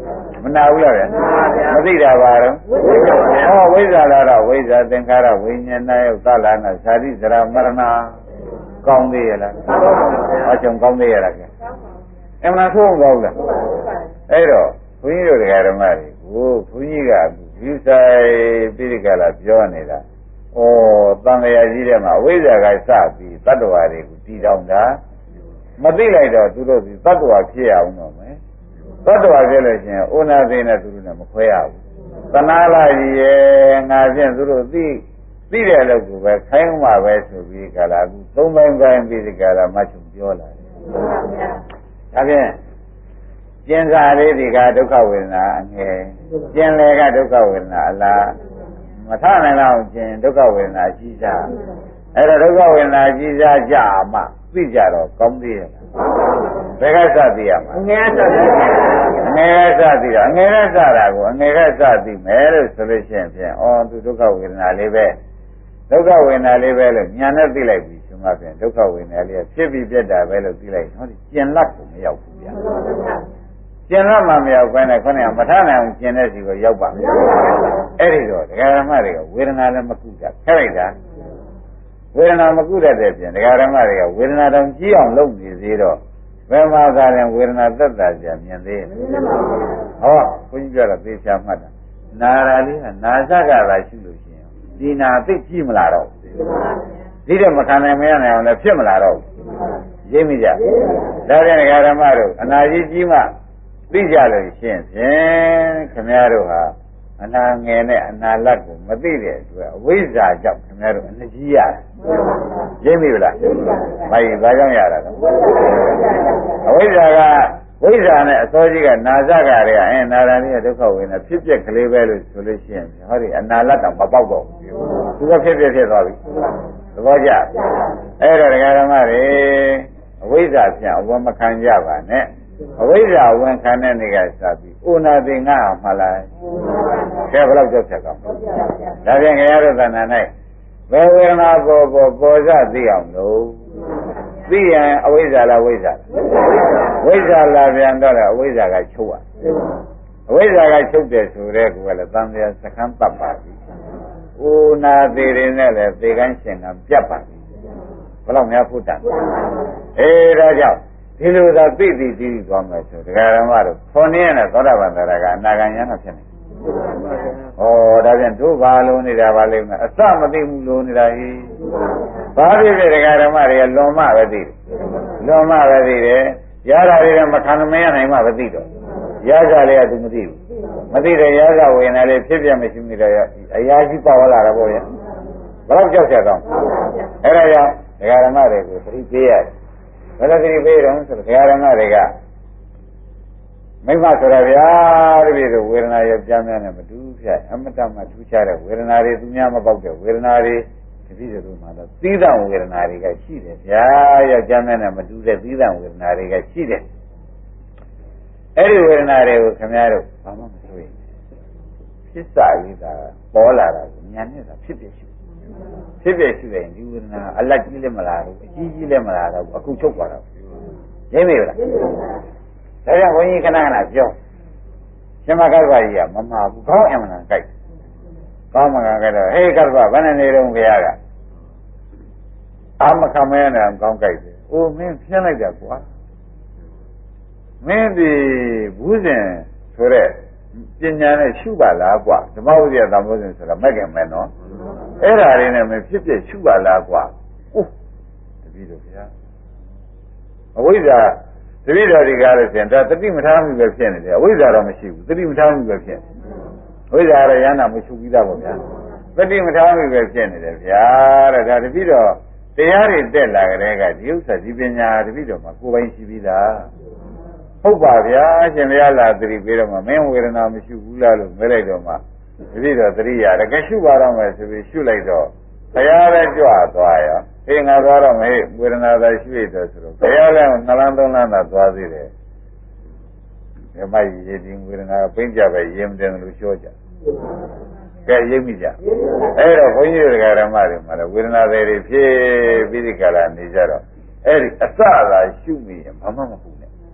နာဘူးလားဗျာမသိတာပါတော့ဟောဝိဇ္ဇာလာတော့ဝိဇ္ဇာသင်္ခါရဝိညာဏယုတ်သလနာဇာတိဇရာမရဏကောင်းသေးရဲ့လားဟောချုံကောင်းသေးရဲ့လားဗျာအမှန်ဆိုးမကောင်းလားအဲ့တော့ဘုန်းကြီးတို့တရားဓမ္မတွေကိုဘုန်းကြီးကယူဆိုင်ပြိဋကလာပြောနေတာဩသံဃာကြီးတဲ့မှာဝိဇ္ဇာကစပြီးတတ္တဝါတွေကိုတည်တောင်းတာမသိလိုက်တော့သူတို့ဒီတတ္တဝါဖြစ်အောင်တော့မယ်တတ္တဝါဖြစ်လို့ရှိရင်ဩနာသိနဲ့သူတို့နဲ့မခွဲရဘူးသနာလာကြီးရဲ့ငါဖြင့်သူတို့သိတဲ့လို့ကိုပဲခိုင်းမှပဲဆိုပြီးကြလားအခုသုံးပိုင်းပိုင်းပြိဋကလာမှချုံပြောလာတယ်ဒါဖြင့်ကျင်စာလေးဒီကဒုက္ခဝေဒနာအငယ်ကျင်လေကဒုက္ခဝေဒနာအလားမထနိုင်တော့ကျင်ဒုက္ခဝေဒနာအကြီးစားအဲ့တော့ဒုက္ခဝေဒနာအကြီးစားကြမှသိကြတော့ကောင်းသေးရဲ့ဘယ်ကစသိရမှာအငယ်ကစသိအငယ်ကစသိတော့အငယ်ကစတာကိုအငယ်ကစသိမယ်လို့ဆိုလို့ရှိရင်ဖြင့်ဩသူဒုက္ခဝေဒနာလေးပဲဒုက္ခဝေဒနာလေးပဲလို့ညာနဲ့သိလိုက်ပြီဆိုမှဖြင့်ဒုက္ခဝေဒနာလေးဖြစ်ပြီးပြတ်တာပဲလို့သိလိုက်ဟောဒီကျင်လတ်ကိုမရောက်ဘူးဗျာကျင်တော့မှမရောက်ဘဲနဲ့ခေါင်းကမထနိုင်အောင်ကျင်တဲ့စီကိုရောက်ပါအဲ့ဒီတော့ဒကာဓမ္မတွေကဝေဒနာလည်းမကုတာခက်လိုက်တာဝေဒနာမကုတတ်တဲ့ပြင်ဒကာဓမ္မတွေကဝေဒနာတောင်ကြီးအောင်လုပ်နေသေးတော့ဘယ်မှာသာရင်ဝေဒနာသက်သာကြမြင်သေးဟောဘုန်းကြီးပြောတော့သေချာမှတ်တာနာရာလေးကနာစကသာရှိလို့ရှိရင်ဒီနာသိကြည့်မလားတော့ဒီတော့မခံနိုင်မရနိုင်အောင်လည်းဖြစ်မလားတော့ရင်းမိကြဒါဖြင့်ဒကာဓမ္မတို့အနာကြီးကြီးမှသိကြလို့ရှိရင်ဖြင့်ခင်ဗျားတို့ဟာအနာငယ်နဲ့အနာလတ်ကိုမသိတဲ့အတွက်အဝိဇ္ဇာကြောင့်ခင်ဗျားတို့အနှကြီးရတယ်ရင်းမိဗလားဘာကြီးဘာကြောင့်ရတာလဲအဝိဇ္ဇာကဝိဇ္ဇာနဲ့အစောကြီးကနာစကတွေကနာရဏိယဒုက္ခဝေဒနာဖြစ်ပြက်ကလေးပဲလို့ဆိုလို့ရှိရင်ဟောဒီအနာလတ်တော့မပေါက်တော့ဘူးသူကဖြစ်သွားပြီသဘောကျအဲ့တော့ဒကာဓမ္မတွေအဝိဇ္ဇာဖြင့်အဝမခံကြပါနဲ့အဝိဇ္ဇာဝန်ခံတဲ့နေ့ကစပြီးဥနာသိငါမှလားကဲဘယ်လောက်ကြောက်ချက်ကောင်းဒါဖြင့်ခင်ဗျားတို့သဏ္ဍာန်၌ဘယ်ဝေဒနာပေါ်စသိအောင်လို့သိရင်အဝိဇ္ဇာလားဝိဇ္ဇာဝိဇ္ဇာလာပြန်တော့အဝိဇ္ဇာကချုပ်ရအဝိဇ္ဇာကချုပ်တယ်ဆိုတဲ့ကူကလည်းသံဃာစခန်းတပ်ပါပြီဥနာသေးတွေနဲ့လည်းသေကန်းရှင်ကပြတ်ပါပြီဘယ်တော့များဖုတ်တန်အေးဒါကြောင့်ဒီလိုသာသိသိကြည့်သွားမယ်ဆိုဒကာရမတို့ခေါင်းနဲ့သောတာပန်တရားကအနာဂံယန္တာဖြစ်နေဩဒါပြန်တို့ဘာလုံးနေတာပါလိမ့်မယ်အစမသိဘူးလုံးနေတာဟိဘာဖြစ်ဖြစ်ဒကာရမတွေကလွန်မှပဲသိတယ်လွန်မှပဲသိတယ်ရတာတွေကမခံမရနိုင်မှပဲသိတော့ရကြလေးကသူမသိဘူးမသိတဲ့ရကြဝေနေလေးဖြစ်ပြမရှိမိတယ်အရာကြီးပါလာတာပေါ့ဗျဘယ်တော့ကြောက်ကြတော့အဲ့ဒါကြောင့်ဒကာရမတွေကိုသတိပေးရတယ်ဘယ်လိုသတိပေးတော့ဆိုတော့ဒကာရမတွေကမိမဆိုရဗျာတပည့်တို့ဝေဒနာရဲ့ကြားများနဲ့မတူဖြတ်အမတမထူးခြားတဲ့ဝေဒနာတွေသူများမပေါက်တဲ့ဝေဒနာတွေတပည့်တို့မှာတော့သီးသန့်ဝေဒနာတွေကရှိတယ်ဗျာယောက်ျားများနဲ့မတူတဲ့သီးသန့်ဝေဒနာတွေကရှိတယ်အဲ့ဒီဝေဒနာတွေကိုခင်ဗျားတို့ဘာမှမဆိုရင်ဖြစ်စာလေးသာပေါ်လာတာကိုညာနဲ့သာဖြစ်ဖြစ်ရှိရင်ဒီဝေဒနာအလတ်ကြီးလည်းမလာဘူးအကြီးကြီးလည်းမလာတော့အခုချုပ်သွားတာရင်းမိလားဒါကြောင့်ဘုန်းကြီးခဏပြောရှင်မကတ္တဗကြီးကမမှားဘူးကောင်းအမှန်ကြိုက်ကောင်းမှန်ကြိုက်တော့ဟေးကတ္တဗဘယ်နဲ့နေတော့ဘုရားကအာမခံမဲနဲ့ကောင်းကြိုက်တယ်။အိုးမင်းဖြင်းလိုက်တာကွာမင်းဒီဘူးစဉ်ဆိုတဲ့ပညာနဲ့ရှုပါလားကွာဓမ္မဝိဇ္ဇာသံဃောစဉ်ဆိုတာမဲ့ခင်မဲ့နော်အဲ့ဒါလေးနဲ့မဖြစ်ဖြစ်ရှုပါလားကွာအိုးတပည့်တော်ဗျာအဝိဇ္ဇာတပည့်တော်ဒီကားလို့ဆိုရင်ဒါတတိမထားမှုပဲဖြစ်နေတယ်အဝိဇ္ဇာတော့မရှိဘူးတတိမထားမှုပဲဖြစ်ဝိဇ္ဇာတော့ရဟနာမချုပ်ပြီးသားပေါ့ဗျာတတိမထားမှုပဲဖြစ်နေတယ်ဗျာတဲ့ဒါတပည့်တော်တရားတွေတက်လာကြတဲ့ကဒီဥစ္စာဒီပညာတပည့်တော်မှာကိုယ်ပိုင်ရှိပြီးသားဟုတ်ပါဗျာရှင်ဘုရားလာသတိပေးတော့မှမင်းဝေဒနာမရှိဘူးလားလို့မဲလိုက်တော့မှတပည့်တော်သတိရတယ်ကဲရှုပါတော့မယ်ဆိုပြီးရှုလိုက်တော့ဘုရားလည်းကြွသွားရောဟေးငါသွားတော့မေးဝေဒနာသာရှုရတော့ဆိုတော့ဘုရားလည်းနှလန်းသုံးလန်းသာသွားသေးတယ်ဓမ္မကြီးရည်ဒီဝေဒနာပိန့်ကြပဲရင်တယ်လို့ပြောကြကဲရိပ်မိကြအဲ့တော့ဘုန်းကြီးတွေကဓမ္မတွေမှာဝေဒနာတွေဖြစ်ပြီးဒီကလာနေကြတော့အဲ့ဒီအစသာရှုမိရင်ဘာမှမဟုတ်နဲ့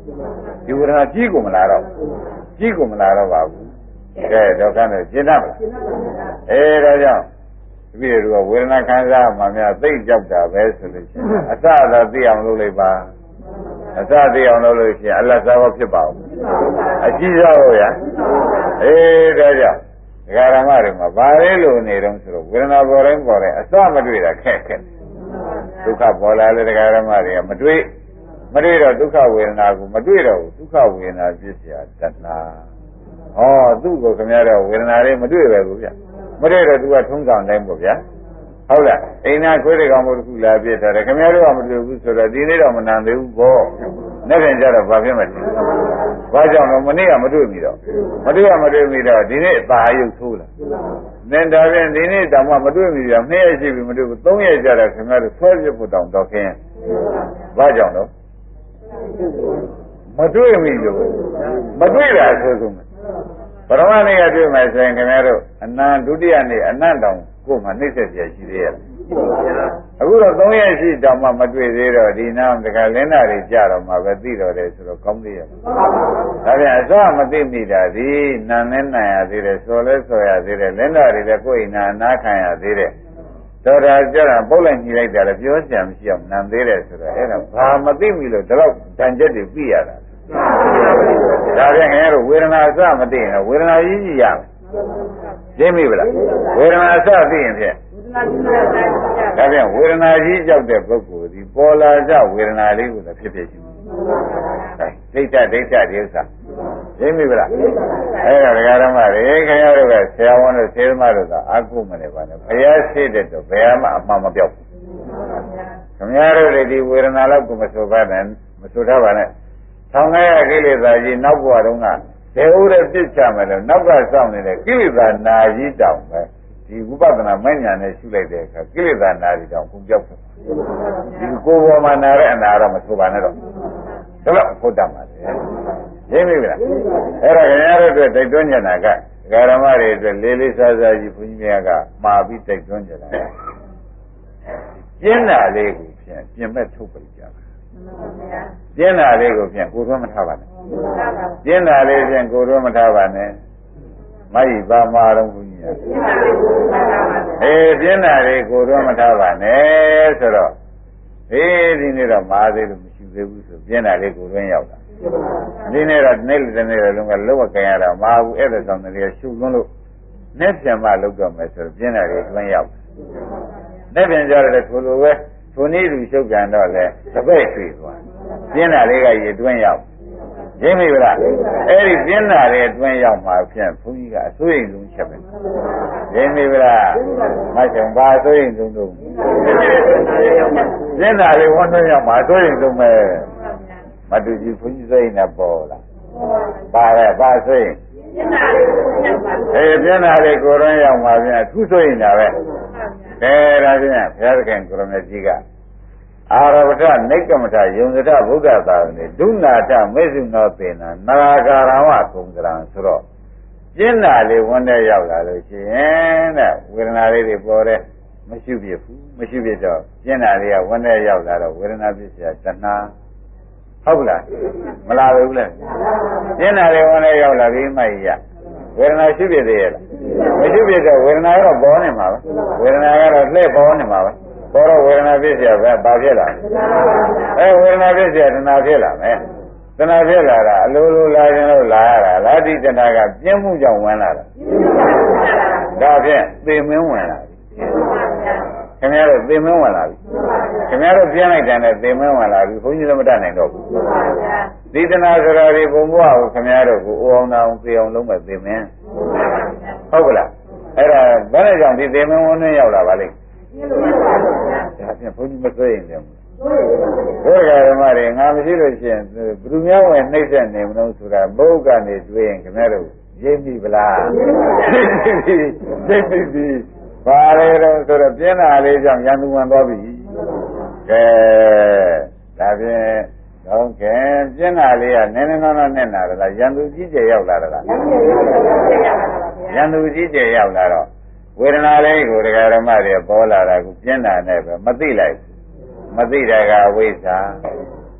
ဒီဝေဒနာကြီးကိုမလာတော့ပါဘူးကဲတော့ခန်းတော့ရှင်းတတ်မလားဒါကြောင့်ဒီလိုကဝေဒနာခံစားမှများသိကြောက်တာပဲဆိုလို့ရှိရင်အစတော့သိအောင်လုပ်လိုက်ပါအစသိအောင်လုပ်လို့ရှိရင်အလတ်စားဖို့ဖြစ်ပါဦးအကြည့်ရောရဒါကြောင့်ဒကာရမတွေမှာဘာလဲလို့နေတော့ဆိုတော့ဝေဒနာပေါ်တိုင်းအစမတွေ့တာခက်ဒုက္ခပေါ်လာလေဒကာရမတွေကမတွေ့တော့ဒုက္ခဝေဒနာကိုမတွေ့တော့ဘူးဒုက္ခဝေဒနာဖြစ်เสียတဏှာသူ့ကိုခင်ဗျားတော့ဝေဒနာလေးမတွေ့ပဲဘူးဗျမတွေ့တော့သူကထုံးဆောင်တိုင်းပေါ့ဗျာဟုတ်လားအိမ်နာခွေးတွေကောင်မို့တစ်ခုလာပြစ်ထားတယ်ခင်ဗျားတို့ကမတွေ့ဘူးဆိုတော့ဒီနေ့တော့မနံသေးဘူးပေါ့နေ့ပြန်ကြတော့ဘာဖြစ်မှလဲဘာကြောင့်လဲမနေ့ကမတွေ့မိတော့ဒီနေ့ပါရုပ်ဆိုးလာနင်ဒါဖြင့်ဒီနေ့တောင်မှမတွေ့မိတော့2ရက်ရှိပြီမတွေ့ဘူး3ရက်ကြာတော့ခင်ဗျားတို့ဆွဲပြဖို့တောင်တော့ခင်းဘာကြောင့်တော့မတွေ့မိလို့မတွေ့တာဆိုဆုံးပရမနေ့ကတွေ့မှဆိုရင်ခင်ဗျားတို့အနန္တဒုတိယနေ့အနန္တတောင်ကိုယ်မှနှိမ့်ဆက်ပြရှိသေးရဲ့အခုတော့3ရက်ရှိတောင်မှမတွေ့သေးတော့ဒီနာတခါလင်းနာတွေကြတော့မှပဲသိတော့တယ်ဆိုတော့ကောင်းသေးရဲ့ဒါပြန်အစမသိမိတာဒီနာနဲ့နာရသေးတယ်စော်လဲစော်ရသေးတယ်လင်းနာတွေလည်းကိုယ်အိနာနာခံရသေးတယ်တော်တာကြတာပုတ်လိုက်ညီလိုက်တာလည်းပြောစရာမရှိအောင်နံသေးတယ်ဆိုတော့အဲ့ဒါဘာမသိမိလို့ဒီလောက်တန်ချက်တွေပြရတာဒါပြန်ခင်ဗျားတို့ဝေဒနာအစမသိရင်ဝေဒနာကြီးကြီးရမယ်ရှင်းပြီဗလားဝေဒနာအစသိရင်ဖြင့်ဒါပြန်ဝေဒနာကြီးကြောက်တဲ့ပုဂ္ဂိုလ်ဒီပေါ်လာကြဝေဒနာလေးကိုလည်းဖြစ်ဖြစ်ရှိတယ်ဒိဋ္ဌဒီဥစ္စာရှင်းပြီဗလားအဲ့ဒါဒကာဓမ္မတွေခင်ဗျားတို့ကဆရာဝန်တို့ဆေးသမားတို့ကအကုမနေပါနဲ့ဘုရားရှိတဲ့တော့ဘယ်မှအမှန်မပြောက်ဘူးခင်ဗျားတို့လည်းဒီဝေဒနာလောက်ကိုမဆိုပါနဲ့မဆိုထားပါနဲ့ဆောင်းခဲ့ရကိလေသာကြီးနောက်ဘဝတုန်းကဒေဥရပြစ်ချမယ်လို့နောက်ကစောင့်နေတဲ့ကိလေသာနာကြီးတောင်ပဲဒီဝိပဿနာမဉ္ဇဏ်နဲ့ရှုလိုက်တဲ့အခါကိလေသာနာကြီးတောင်ကုန်ပြောက်တယ်ဒီကိုယ်ပေါ်မှာနာတဲ့အနာတော့မဆိုပါနဲ့တော့ဒါတော့ဟုတ်တတ်ပါလေရှင်းပြီလားအဲ့ဒါခင်ဗျားတို့အတွက်တိုက်တွန်းကြတာကဂရမတွေအတွက်လေးလေးစားစားကြီးဘုန်းကြီးများကမှာပြီးတိုက်တွန်းကြတာကျင်းတာလေးကိုဖြင့်ပြင်မဲ့ထုတ်ပြကြတာကျင်းတာလေးကိုဖြင့်ကိုယ်သွင်းမထားပါနဲ့ကျင်းတာလေးဖြင့်ကိုယ်သွင်းမထားပါနဲ့မယိပါမာတော်ဘုရားကျင်းတာလေးကိုယ်သွင်းမထားပါနဲ့ဆိုတော့ဒီနေ့တော့မာသေးလို့မရှိသေးဘူးဆိုကျင်းတာလေးကိုယ်သွင်းရောက်တာဒီနေ့တော့နေ့လည်းလုံးကလောကကြရတာမဟာဘူးအဲ့ဒါကြောင့်လည်းရှုသွင်းလို့နဲ့ပြန်မှလောက်တော့မယ်ဆိုတော့ကျင်းတာလေးသွင်းရောက်နဲ့ပြန်ကြတယ်ထိုလိုပဲထိုနည်းလူရှုပ်ကြံတော့လဲတပည့်တွေ့သွားကျင်းတာလေးကရေတွင်းရောက်ရင်းမိဗလားအဲ့ဒီကျင်းတာလေးတွင်းရောက်မှာဖြင့်ဘုန်းကြီးကအစိုးရိမ်ဆုံးချက်ပဲရင်းမိဗလားမချုံပါအစိုးရိမ်ဆုံးတော့ကျင်းတာလေးဝန်းတွင်းရောက်မှာအစိုးရိမ်ဆုံးပဲမတူကြီးဘုန်းကြီးစိတ်နဲ့ပေါ်လာပါပဲပါဆိုရင်ကျင်းတာလေးကိုယ်တွင်းရောက်မှာဖြင့်အထူးဆိုရင်ဒါပဲဒါဖြင့်ဘုရားသခင်ကိုရမေကြီးကအာရဝတ္တနိက္ကမထယုံစထဗုဒ္ဓသာသနေဒုနာထမေစုနောသေနာနာဂာရဝကုံကရံဆိုတော့ကျင်းတာလေးဝန်းတဲ့ရောက်လာလို့ရှိရင်တဲ့ဝေဒနာလေးတွေပေါ်တဲ့မရှိဖြစ်တော့ကျင်းတာလေးကဝန်းတဲ့ရောက်လာတော့ဝေဒနာဖြစ်เสียတဏှာဟုတ်လားမလာဘူးလေကျင်းတာလေးဝန်းတဲ့ရောက်လာပြီးမှရဝေဒနာရှိဖြစ်သေးရဲ့လားမရှိဖြစ်တော့ဝေဒနာကတော့ပေါ်နေမှာပဲဝေဒနာကတော့လှည့်ပေါ်နေမှာပဲပေါ်တော့ဝေဒနာဖြစ်เสียပဲဘာဖြစ်လာဝေဒနာဖြစ်เสียတဏှာဖြစ်လာမယ်တဏှာဖြစ်လာတာအလိုလိုလာခြင်းလို့လာရတာလားဒီတဏှာကပြင်းမှုကြောင့်ဝင်လာတာဒါဖြင့်သေမင်းဝင်လာပြီခင်ဗျားတို့သေမင်းဝင်လာပြီခင်ဗျားတို့ပြင်းလိုက်တယ်နဲ့သေမင်းဝင်လာပြီဘုန်းကြီးလည်းမတတ်နိုင်တော့ဘူးဒီတဏှာဆိုတာဒီဘုံဘဝကိုခင်ဗျားတို့ကိုအိုအောင်တောင်သေအောင်လုံးမဲ့သေမင်းဟုတ်ကလားအဲ့ဒါဘယ်နဲ့ကြောင့်ဒီသေမင်းဝင်နေရောက်လာပါလိမ့်ဒါဖြင့်ဘုန်းကြီးမဆွေးရင်တယ်ဘုရားဓမ္မတွေငါမရှိလို့ရှိရင်ဘယ်သူများဝင်နှိမ့်ဆက်နေမလို့ဆိုတာဘုရားကနေတွေ့ရင်ခင်ဗျားတို့ရိပ်ပြီဗလားရိပ်ပြီဘာလဲတော့ဆိုတော့ပြင်းတာလေးကြောင့်ရန်သူဝင်သွားပြီကဲဒါဖြင့်တော့ကဲပြင်းတာလေးကနည်းနည်းနောနောနဲ့နာရလားရန်သူကြီးကျယ်ရောက်လာတာလားရန်သူကြီးကျယ်ရောက်လာတော့ဝေဒနာလေးကိုဒကာဓမ္မတွေပေါ်လာတာကိုပြင်းတာနဲ့ပဲမသိလိုက်မသိတာကအဝိဇ္ဇာ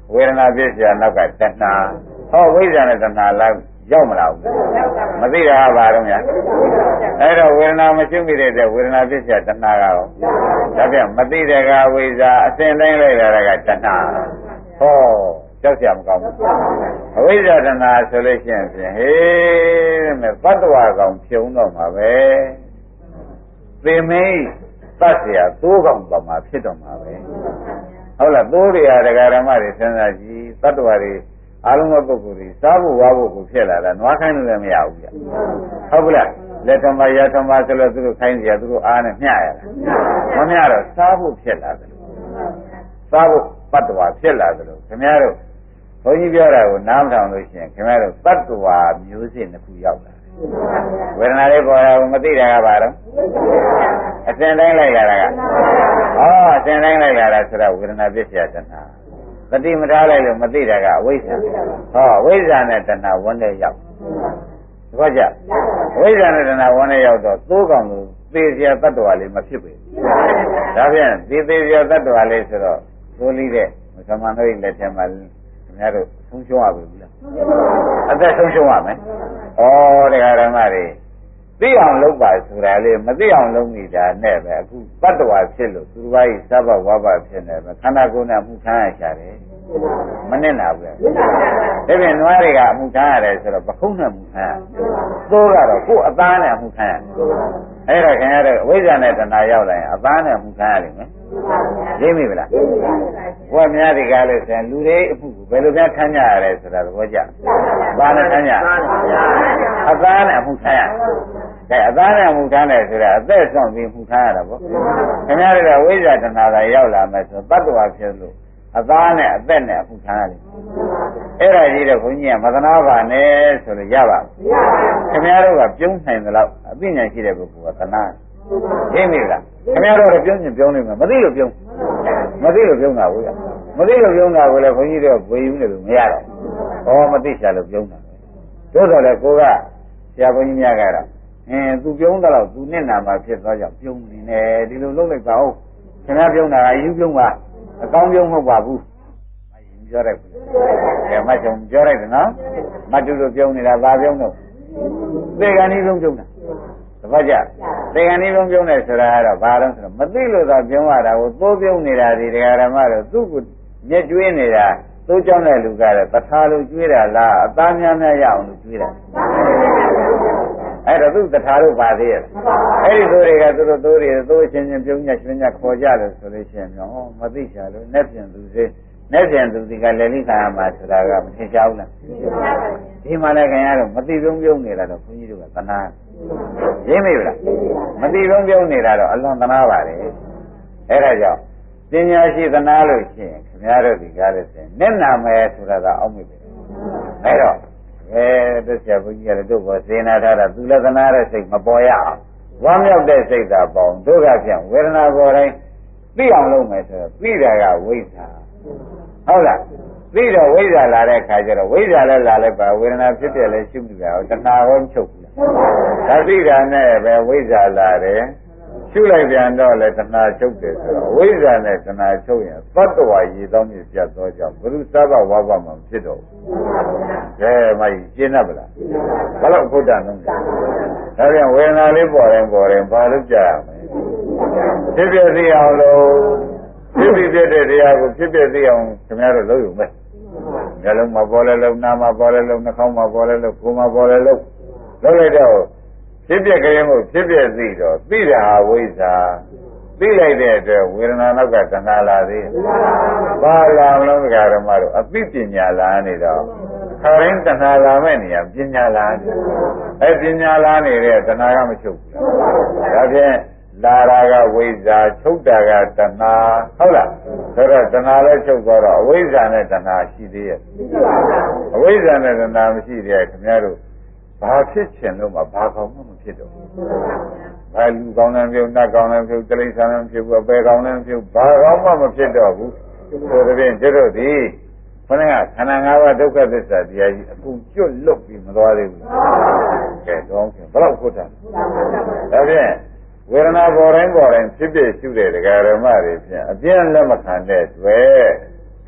ဝေဒနာဖြစ်เสียနောက်ကတဏှာဟောဝိဇ္ဇာနဲ့တဏှာလာရောက်မလာဘူးမသိတာကဘာတော့ညာအဲ့တော့ဝေဒနာမရှိမိတဲ့ဝေဒနာဖြစ်เสียတဏှာကရောဒါပြန်မသိတဲ့ကဝိဇ္ဇာအစဉ်တိုင်းလိုက်လာတာကတဏှာဟောကြောက်เสียမကောင်းဘူးအဝိဇ္ဇာတဏှာဆိုလို့ရှိရင်ဖြင့်ဟေးမဲ့ဘတ်တော်ကောင်ဖြုံတော့မှာပဲသင်မင်းတတ်เสียသိုးကောင်ပေါ်မှာဖြစ်တော့မှာပဲဟုတ်လားသိုးတွေဟာဒကာဓမ္မတွေစဉ်းစားကြည့်တတ္တဝါတွေအားလုံးသောပုဂ္ဂိုလ်တွေစားဖို့ဝါဖို့ကိုဖြစ်လာတာနွားခိုင်းလို့လည်းမရဘူးကြဟုတ်ကလားလက်ထမရထမဆိုလို့သူတို့ခိုင်းကြသူတို့အားနဲ့မျှရတာမမျှတော့စားဖို့ဖြစ်လာတယ်စားဖို့တတ္တဝါဖြစ်လာတယ်လို့ခင်ဗျားတို့ဘုန်းကြီးပြောတာကိုနားမထောင်လို့ရှိရင်ခင်ဗျားတို့တတ္တဝါမျိုးစစ်တစ်ခုရောက်လာဝေဒနာလေးပေါ်တာကိုမသိတာကဘာတော့အစဉ်တိုင်းလိုက်လာတာကအစဉ်တိုင်းလိုက်လာတာဆိုတော့ဝေဒနာဖြစ်เสียတဏှာသတိမထားလိုက်လို့မသိတာကအဝိဇ္ဇာအဝိဇ္ဇာနဲ့တဏှာဝန်းတဲ့ရောက်ဒီဘောကြအဝိဇ္ဇာနဲ့တဏှာဝန်းတဲ့ရောက်တော့သိုးကောင်လို့သေเสียတ attva လေးမဖြစ်ပေဘူးဒါဖြင့်ဒီသေเสียတ attva လေးဆိုတော့သိုးလိတဲ့သမဏေလက်ထဲမှာခင်ဗျားတို့ဆုံးရှုံးရပြီလားအသက်ဆုံးရှုံးရမယ်တရားဓမ္မတွေသိအောင်လုပ်ပါဆိုတာလေမသိအောင်လုပ်နေတာနဲ့ပဲအခုတ attva ဖြစ်လို့သူဘာကြီးသဘဝဘဖြစ်နေပဲခန္ဓာကိုယ်နဲ့အမှုခံရရှာတယ်မနစ်နာဘူးဒါပြင်နွားတွေကအမှုခံရတယ်ဆိုတော့ပခုံးနဲ့အမှုခံရသိုးကတော့ကိုယ်အသားနဲ့အမှုခံရအဲ့ဒါခင်ဗျားတို့အဝိဇ္ဇာနဲ့တဏှာရောက်လာရင်အသားနဲ့အမှုခံရလိမ့်မယ်သိမိဗလားဘုရားများဒီကားလို့ဆိုရင်လူတွေအမှုကိုဘယ်လိုများခံကြရလဲဆိုတာသဘောကျဘာနဲ့ခံကြအသားနဲ့အမှုခံရအသားနဲ့အမှုခံတယ်ဆိုတာအသက်ဆုံးပြီးမှုခံရတာပေါ့ခင်ဗျားတို့ကဝိဇ္ဇာတဏှာလာရောက်လာမယ်ဆိုတတ္တဝါဖြစ်လို့အသားနဲ့အသက်နဲ့အမှုခံရတယ်အဲ့ဒါကြီးတော့ဘုန်းကြီးကမသနာပါနဲ့ဆိုလို့ရပါခင်ဗျားတို့ကပြုံးနိုင်သလောက်အသိဉာဏ်ရှိတဲ့ပုဂ္ဂိုလ်ကသနာသိမိလားခင်ဗျားတို့ပြုံးရင်ပြုံးနေမှာမသိလို့ပြုံးမသိလို့ပြုံးတာဘူးမသိလို့ပြုံးတာကိုလည်းဘုန်းကြီးတို့ဝေယူနေလို့မရတော့မသိချာလို့ပြုံးတာတို့တော့လေကိုကဆရာဘုန်းကြီးများကတော့သူပြုံးတော့သူနဲ့နာမှာဖြစ်သွားကြောင့်ပြုံးနေတယ်ဒီလိုလုပ်လိုက်ပါဦးခင်ဗျားပြုံးတာကယူပြုံးပါအကောင်းပြုံးမဟုတ်ပါဘူးမရင်ပြောလိုက်ဘူးမချုံပြောလိုက်တယ်နော်မတူလို့ပြုံးနေတာဘာပြုံးတော့သေကံဤဆုံးပြုံးတာတပတ်ကြသေကံဤဆုံးပြုံးတယ်ဆိုတာကတော့ဘာလို့ဆိုတော့မသိလို့သာပြုံးရတာကိုသိုးပြုံးနေတာဒီတရားဓမ္မတော့သူ့ကိုညက်ကျွေးနေတာသိုးကြောင်းတဲ့လူကတော့တထာလို့ကျွေးတာလားအသားများများရအောင်လို့ကျွေးတာအဲ့တော့သူတထာလို့ပါသေးရဲ့အဲ့ဒီသိုးတွေကသူတို့သိုးတွေသိုးချင်းချင်းပြုံးညက်ချင်းညက်ခေါ်ကြတယ်ဆိုလို့ရှိရင်မသိချာလို့နဲ့ပြင်သူစေနဲ့ပြင်သူဒီကလည်းလိခါမှာဆိုတာကမထင်ရှားဘူးလားဒီမှာလည်းခင်ဗျားတို့မသိဆုံးပြုံးနေတာတော့ဘုန်းကြီးတို့ကသနာရင်းမိလားမသိဆုံးပြုံးနေတာတော့အလွန်သနာပါလေအဲ့ဒါကြောင့်ပညာရှိသနာလို့ရှိရင်ခင်ဗျားတို့ဒီကားလို့ဆိုရင်နဲ့နာမယ်ဆိုတာကအောက်မိပဲအဲ့တော့တို့ဆရာဘုန်းကြီးကလည်းတို့ဘောစေနာထားတာသူလည်းသနာတဲ့စိတ်မပေါ်ရအောင်ဝမ်းမြောက်တဲ့စိတ်သာပေါင်းတို့ကပြန်ဝေဒနာပေါ်တိုင်းသိအောင်လုပ်မယ်ဆိုတော့သိတာကဝိဇ္ဇာဟုတ်လားသိတော့ဝိဇ္ဇာလာတဲ့ခါကျတော့ဝိဇ္ဇာလည်းလာလိုက်ပါဝေဒနာဖြစ်ပြလဲရှုမိတာဟောတဏှာရောချုပ်ဘူးဒါသိတာနဲ့ပဲဝိဇ္ဇာလာတယ်ရှုလိုက်ပြန်တော့လေတဏှာချုပ်တယ်ဆိုတော့ဝိဇ္ဇာနဲ့တဏှာချုပ်ရင်သတ္တဝါရည်တော်မြစ်ပြတ်သောကြောင့်ဘုရုသဘဝဘမှာဖြစ်တော့ကဲမကြီးရှင်းတတ်ပလားဘယ်တော့ဘုဒ္ဓနုံးဒါပြန်ဝေဒနာလေးပေါ်ရင်ဘာလို့ကြာရမလဲဖြစ်ပြသိအောင်လို့ဖြစ်ဖြစ်တဲ့တရားကိုဖြစ်ပြသိအောင်ခင်ဗျားတို့လုပ်ယူမယ်မျက်လုံးမှာပေါ်လဲလုံးနားမှာပေါ်လဲလုံးနှာခေါင်းမှာပေါ်လဲလုံးကိုယ်မှာပေါ်လဲလုံးလုပ်လိုက်တော့ဖြစ်ပြကြရင်မို့ဖြစ်ပြသိတော့သိတာဟာဝိဇ္ဇာသိလိုက်တဲ့အတွက်ဝေဒနာနောက်ကတဏှာလာသေးဘာလာမလို့ဓမ္မတို့အသိပညာလာနေတော့ခရင်းတဏှာလာမဲ့နေရပညာလာနေပညာလာနေတဲ့တဏှာကမချုပ်ဘူးဒါဖြင့်လာရာကဝိဇ္ဇာချုပ်တာကတဏှာဟုတ်လားဆိုတော့တဏှာလည်းချုပ်သွားတော့အဝိဇ္ဇာနဲ့တဏှာရှိသေးရဲ့အဝိဇ္ဇာနဲ့တဏှာမရှိသေးရဲ့ခင်ဗျားတို့ဘာဖြစ်ချင်လို့မှဘာကောင်းမှမဖြစ်တော့ဘာလူကောင်းလည်းပြုတ်နတ်ကောင်းလည်းပြုတ်တိရစ္ဆာန်လည်းပြုတ်အပေကောင်းလည်းပြုတ်ဘာကောင်းမှမဖြစ်တော့ဘူးဆိုတဲ့ပြင်ကျတို့ဒီခဏကခန္ဓာ၅ပါးဒုက္ခသစ္စာတရားကြီးအခုကျွတ်လွတ်ပြီးမသွားသေးဘူးကဲတော့ဘယ်တော့ခုတ်တာဒါဖြင့်ဝေဒနာပေါ်တိုင်းဖြစ်ဖြစ်ရှုတဲ့ဒကာဓမ္မတွေဖြင့်အပြင်းလက်မခံတဲ့တွေ့ခ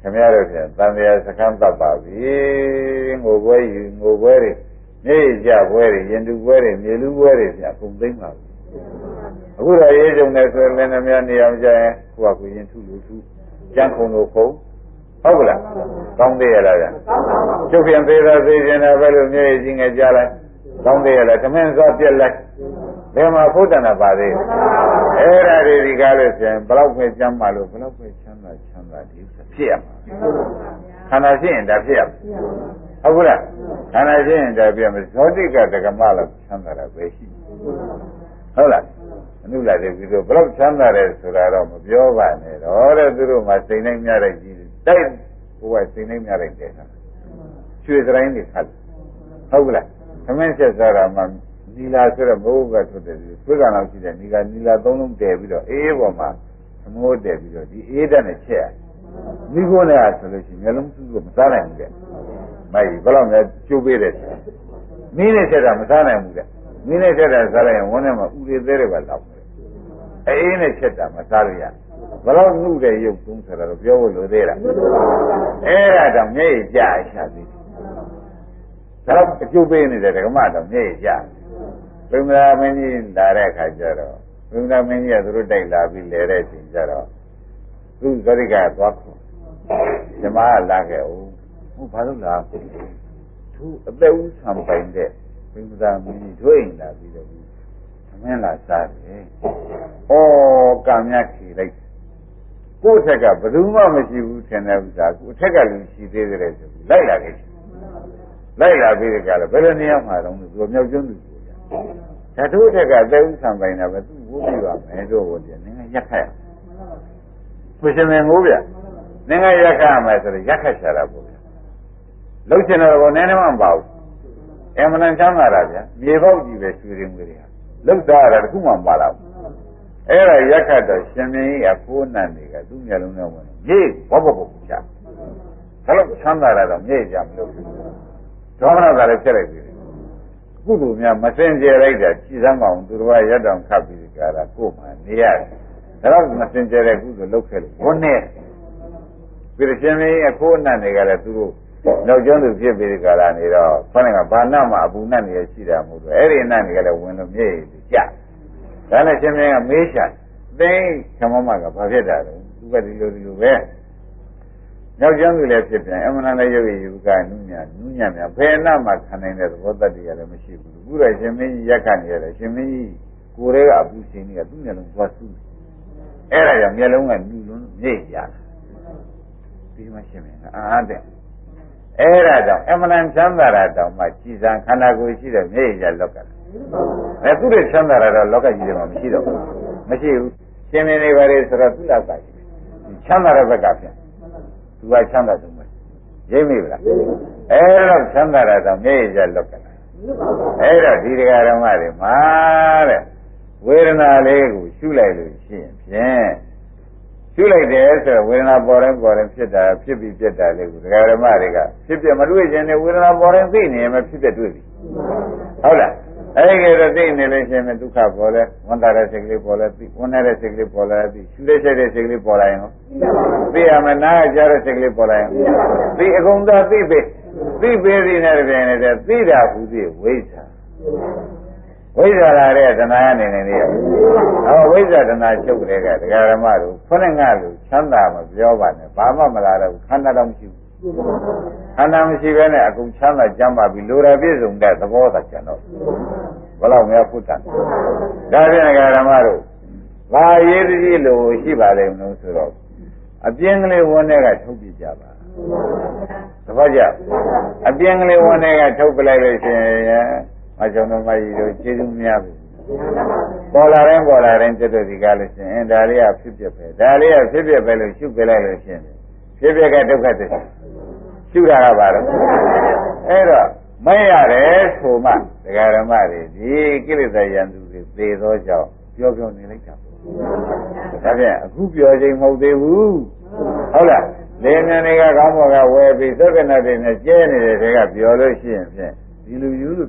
များတို့ဖြင့်တန်တရားစခန်းတပ်ပါပြီငိုပွဲယူငိုပွဲတွေမြေကြပွဲတွေရင်တူပွဲတွေမြေလူပွဲတွေဖြင့်အကုန်သိမ့်ပါပြီအခုတော့ရေးကြုံနေဆိုရင်လည်းများနေအောင်ကြရင်ကိုယ့်ကကိုရင်ထုလို့ထုကြမ်းခုံလို့ခုံဟုတ်ကလားကောင်းသေးရလားဗျကျုပ်ပြန်သေးတာသေးခြင်းလည်းပဲလို့မြေကြီးငယ်ကြလိုက်ကောင်းသေးရလားသမင်းစောပြက်လိုက်ဘယ်မှာဖုဒ္ဒနာပါသေးအဲ့ဒါတွေဒီကားလို့ဆိုရင်ဘလောက်ပဲကြမ်းပါလို့ဘလောက်ပဲချမ်းသာဒီဥစ္စာဖြစ်ရမှာခန္ဓာရှိရင်ဒါဖြစ်ရမှာဟုတ်ကလားခန္ဓာရှိရင်ဒါဖြစ်မှာဇောတိကတက္ကမလို့ချမ်းသာတာပဲရှိဟုတ်လားအနုလာတဲ့ပြီးတော့ဘလောက်ချမ်းသာတယ်ဆိုတာတော့မပြောပါနဲ့တော့တဲ့သူတို့မှစိတ်နှိမ့်များတဲ့ကြီးတိုက်ဘုရားစိတ်နှိမ့်များတဲ့တဲ့ရွှေတိုင်းတွေခတ်ဟုတ်ကလားသမင်းချက်စားတာမှနီလာဆိုတော့ဘုရားထွက်တယ်ဆွေးကံလောက်ရှိတယ်နီလာသုံးလုံးတည်ပြီးတော့အေးပေါ်မှာသမိုးတည်ပြီးတော့ဒီအေးဓာတ်နဲ့ချက်မိခိုးနဲ့ဆိုလို့ရှိရင်မျိုးလုံးစုလို့မစားနိုင်ဘူးတဲ့မိုက်ဘယ်လောက်များကျိုးပေးတယ်မင်းနဲ့ချက်တာမစားနိုင်ဘူးတဲ့မင်းနဲ့ချက်တာစားလိုက်ရင်ဝန်းထဲမှာဥရေသေးတယ်ပဲလောက်တယ်အေးနဲ့ချက်တာမစားလို့ရဘယ်တော့နှုတ်တဲ့ရုပ်သုံးဆိုတာတော့ပြောဖို့လိုသေးလားအဲ့ဒါတော့မျက်ရည်ကျရှာသေးတယ်ဒါတော့အကျိုးပေးနေတဲ့ဓမ္မတော့မျက်ရည်ကျဘုရားမင်းကြီးလာတဲ့အခါကျတော့ဘုရားမင်းကြီးကသူတို့တိုက်လာပြီးလဲတဲ့အချိန်ကျတော့သူဇရိကသွားခေါ်ဓမ္မကလာခဲ့ဦးဟုတ်ဘာလို့လာသူအသက်ဦးဆံပိုင်တဲ့ဘုရားမင်းကြီးတို့အိမ်လာပြီးတော့သမင်းလာစားတယ်ဩကံမြတ်ခီလိုက်ကိုယ့်ထက်ကဘယ်သူမှမရှိဘူးထင်တဲ့ဥစ္စာကိုယ့်ထက်ကလူရှိသေးတယ်ဆိုပြီးလိုက်လာခဲ့လိုက်လာပြီးကြတယ်ဘယ်လိုနေရာမှာတော့သူမြောက်ကျွန်းသူကိုရဓာတုထက်ကသေဥဆံပိုင်တာပဲသူ့ဝိုးပြပါမယ်တို့ကိုပြန်နင်းရက်ခတ်ကိုရှင်မင်းကိုဗျနင်းရက်ခတ်မယ်ဆိုတော့ရက်ခတ်ချတာပေါ့ဗျလှုပ်ချင်တော့ကိုနည်းနည်းမှမပါဘူးအမှန်တန်ချမ်းသာတာဗျမြေပေါက်ကြီးပဲရွှေရင်းငွေတွေဟာလှုပ်သားရတာတခုမှမပါတော့အဲ့ဒါရက်ခတ်တော့ရှင်မင်းကြီးအဖိုးနတ်တွေကသူ့မျက်လုံးထဲဝင်မြေဘောဘောဘောချဘလို့ချမ်းသာတာတော့မြေကြမလို့ဒေါမနသာလည်းဖြစ်လိုက်ပြီကုသိုလ်များမစင်ကြယ်လိုက်တာကြည်စမ်းမအောင်သူတို့ကရက်တောင်ခတ်ပြီးကြတာကို့မှနေရတယ်ဒါတော့မစင်ကြယ်တဲ့ကုသိုလ်လုပ်ခဲ့လို့ဘုန်းနဲ့ပြည်ရှင်မင်းအခိုးအနှံ့တွေကလည်းသူတို့နောက်ကျောင်းသူဖြစ်ပြီးကြတာနေတော့ခေါင်းကဘာနတ်မှအပူနတ်နေရရှိတာမဟုတ်ဘူးအဲ့ဒီနတ်တွေကလည်းဝင်လို့မြေကြဒါနဲ့ရှင်မင်းကမေးချသိခမမကဘာဖြစ်တာလဲသူကဒီလိုပဲနောက်ကျောင်းသူလည်းဖြစ်ပြန်အမှန်တန်လည်းရုပ်ရည်ယူကနုညများဘယ်နာမှခံနိုင်တဲ့သဘောတတ္တိရလည်းမရှိဘူးအခုတော့ရှင်မင်းကြီးရက်ခတ်နေရတယ်ရှင်မင်းကြီးကိုယ်တည်းကအပူရှင်ကြီးကသူ့မျက်လုံးသွားဆူးအဲ့ဒါကြောင့်မျက်လုံးကနူလွန်းမြိတ်ရတာဒီမှာရှင်မင်းကအားတဲ့အဲ့ဒါကြောင့်အမှန်တန်ချမ်းသာတာတောင်မှကြည်စံခန္ဓာကိုယ်ရှိတဲ့မြိတ်ရလောက်ကအဲ့သူ့ရဲ့ချမ်းသာတာတော့လောကကြီးထဲမှာမရှိတော့ဘူးမရှိဘူးရှင်မင်းတွေပါလေဆိုတော့သူ့လောက်ကရှိချမ်းသာတဲ့ဘက်ကပြန်သူကချမ်းသာဆုံးပဲရိပ်မိဗလားအဲ့တော့ချမ်းသာတာတော့မျက်ရည်ကျလောက်ကလာအဲ့တော့ဒီတရားဓမ္မတွေမှာတဲ့ဝေဒနာလေးကိုရှုလိုက်လို့ရှိရင်ဖြင့်ရှုလိုက်တယ်ဆိုတော့ဝေဒနာပေါ်တိုင်းဖြစ်တာဖြစ်ပြီးပြက်တာလေးကိုတရားဓမ္မတွေကဖြစ်ပြမတွေ့ခြင်းနဲ့ဝေဒနာပေါ်တိုင်းသိနေရင်မဖြစ်ပြတွေ့ပြီဟုတ်လားအဲ့ဒီကတော့သိနေလို့ရှိရင်ဒုက္ခပေါ်လဲဝန်တာတဲ့စိတ်ကလေးပေါ်လဲသိဝန်တဲ့စိတ်ကလေးပေါ်လဲသိရှုတဲ့စိတ်တဲ့စိတ်ကလေးပေါ်လာရင်ဟောသိရမယ်နားကြားတဲ့စိတ်ကလေးပေါ်လာရင်သိအကုန်သာသိပေသိပေသည်နဲ့တည်းနဲ့သိတာဟူသည်ဝိဇ္ဇာလာတဲ့တဏှာအနေနဲ့လေဟောဝိဇ္ဇာတဏှာချုပ်တဲ့ကတရားဓမ္မတို့ခொနဲ့ငါလို့ချမ်းသာမပြောပါနဲ့ဘာမှမလာတော့ခန္ဓာတော့မရှိဘူးခန္ဓာမရှိဘဲနဲ့အကုန်ချမ်းသာကြမ်းပါပြီလိုရပြည့်စုံတဲ့သဘောသာကျန်တော့ဘယ်လောက်များဖုတ်တာဒါဖြင့်ဓမ္မတို့ဘာရေးတည်းလို့ရှိပါလိမ့်မလို့ဆိုတော့အပြင်းကလေးဝန်းထဲကထုတ်ပြကြပါသဘောကျအပြင်းကလေးဝန်းထဲကထုတ်ပလိုက်လို့ရှိရင်မကြောင်တော်မကြီးတို့ကျေးဇူးများပြီပေါ်လာတိုင်းတက်တဲ့ဒီကားလို့ရှိရင်ဒါလေးကဖြစ်ပြပဲဒါလေးကဖြစ်ပြပဲလို့ရှုပြလိုက်လို့ရှိရင်ဖြစ်ပြကဒုက္ခသစ္စာရှုတာကဘာလို့အဲ့တော့မရတယ်ဆိုမှဒကာဓမ္မတွေဒီကိလေသာရန်သူတွေသေသောကြောင့်ပြောနေလိုက်တာဒါဖြင့်အခုပြောချိန်မဟုတ်သေးဘူးဟုတ်လားလေမြန်တွေကကောင်းဘောကဝယ်ပြီးသက္ကနာတွေနဲ့ကျဲနေတဲ့တွေကပြောလို့ရှိရင်ဖြင့်ဒီလူယူလို့ဖြစ်တယ်